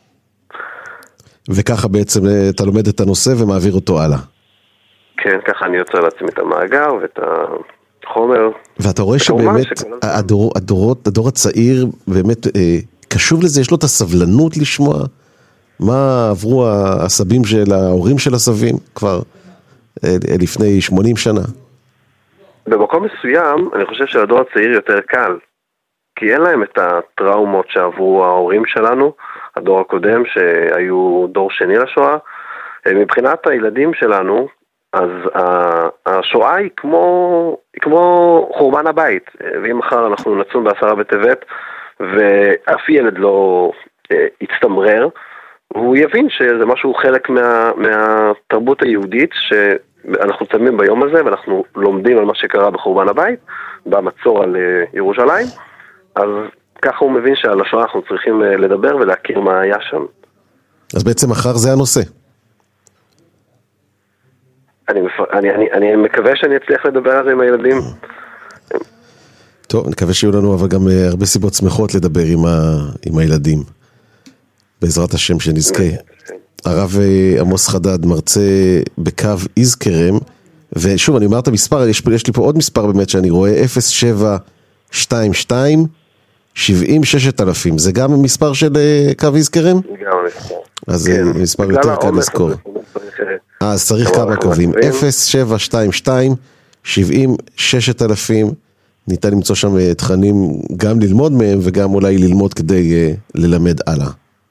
וככה בעצם אתה לומד את הנושא ומעביר אותו הלאה. כן, ככה אני יוצר לעצמי את המאגר ואת החומר. ואתה רואה שבאמת הדור הצעיר באמת קשוב לזה, יש לו את הסבלנות לשמוע מה עברו הסבים של ההורים של הסבים כבר לפני 80 שנה. במקום מסוים אני חושב שהדור הצעיר יותר קל, כי אין להם את הטראומות שעברו ההורים שלנו, הדור הקודם שהיו דור שני לשואה. מבחינת הילדים שלנו, אז השואה היא כמו חורבן הבית, ואם מחר אנחנו נצום בעשרה בטבת, ואף ילד לא יצטמרר, הוא יבין שזה משהו חלק מהתרבות היהודית, שאנחנו צמים ביום הזה, ואנחנו לומדים על מה שקרה בחורבן הבית, במצור על ירושלים, אז ככה הוא מבין שעל השואה אנחנו צריכים לדבר ולהכיר מה היה שם. אז בעצם מחר זה הנושא. אני מקווה שאני אצליח לדבר על זה עם הילדים. טוב, אני מקווה שיהיו לנו אבל גם הרבה סיבות שמחות לדבר עם הילדים. בעזרת השם שנזכה. הרב עמוס חדד מרצה בקו איזקרם, ושוב אני אומר את המספר, יש לי פה עוד מספר באמת שאני רואה, 0722 70,000. זה גם מספר של קו איזקרם? גם מספר. אז זה מספר יותר קל לזכור. אז צריך כמה קווים, 0722 70,000, ניתן למצוא שם תכנים גם ללמוד מהם וגם אולי ללמוד כדי ללמד הלאה.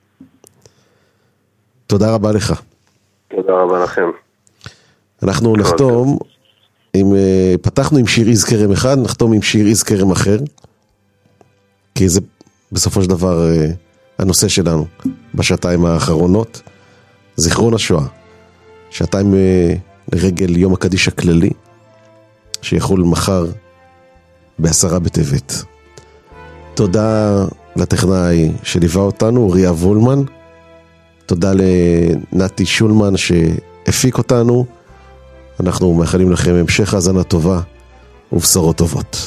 תודה רבה לך. תודה רבה לכם. אנחנו נחתום, פתחנו עם שיר איזקרם אחד, נחתום עם שיר איזקרם אחר. כי זה בסופו של דבר הנושא שלנו בשעתיים האחרונות, זיכרון השואה, שעתיים לרגל יום הקדיש הכללי, שיחול מחר ב10 בטבת. תודה לטכנאי שליווה אותנו, אוריה וולמן, תודה לנתי שולמן שהפיק אותנו, אנחנו מאחלים לכם המשך האזנה טובה ובשורות טובות.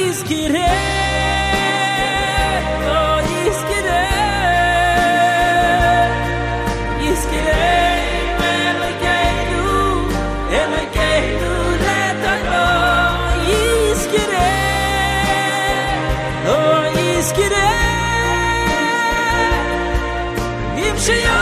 She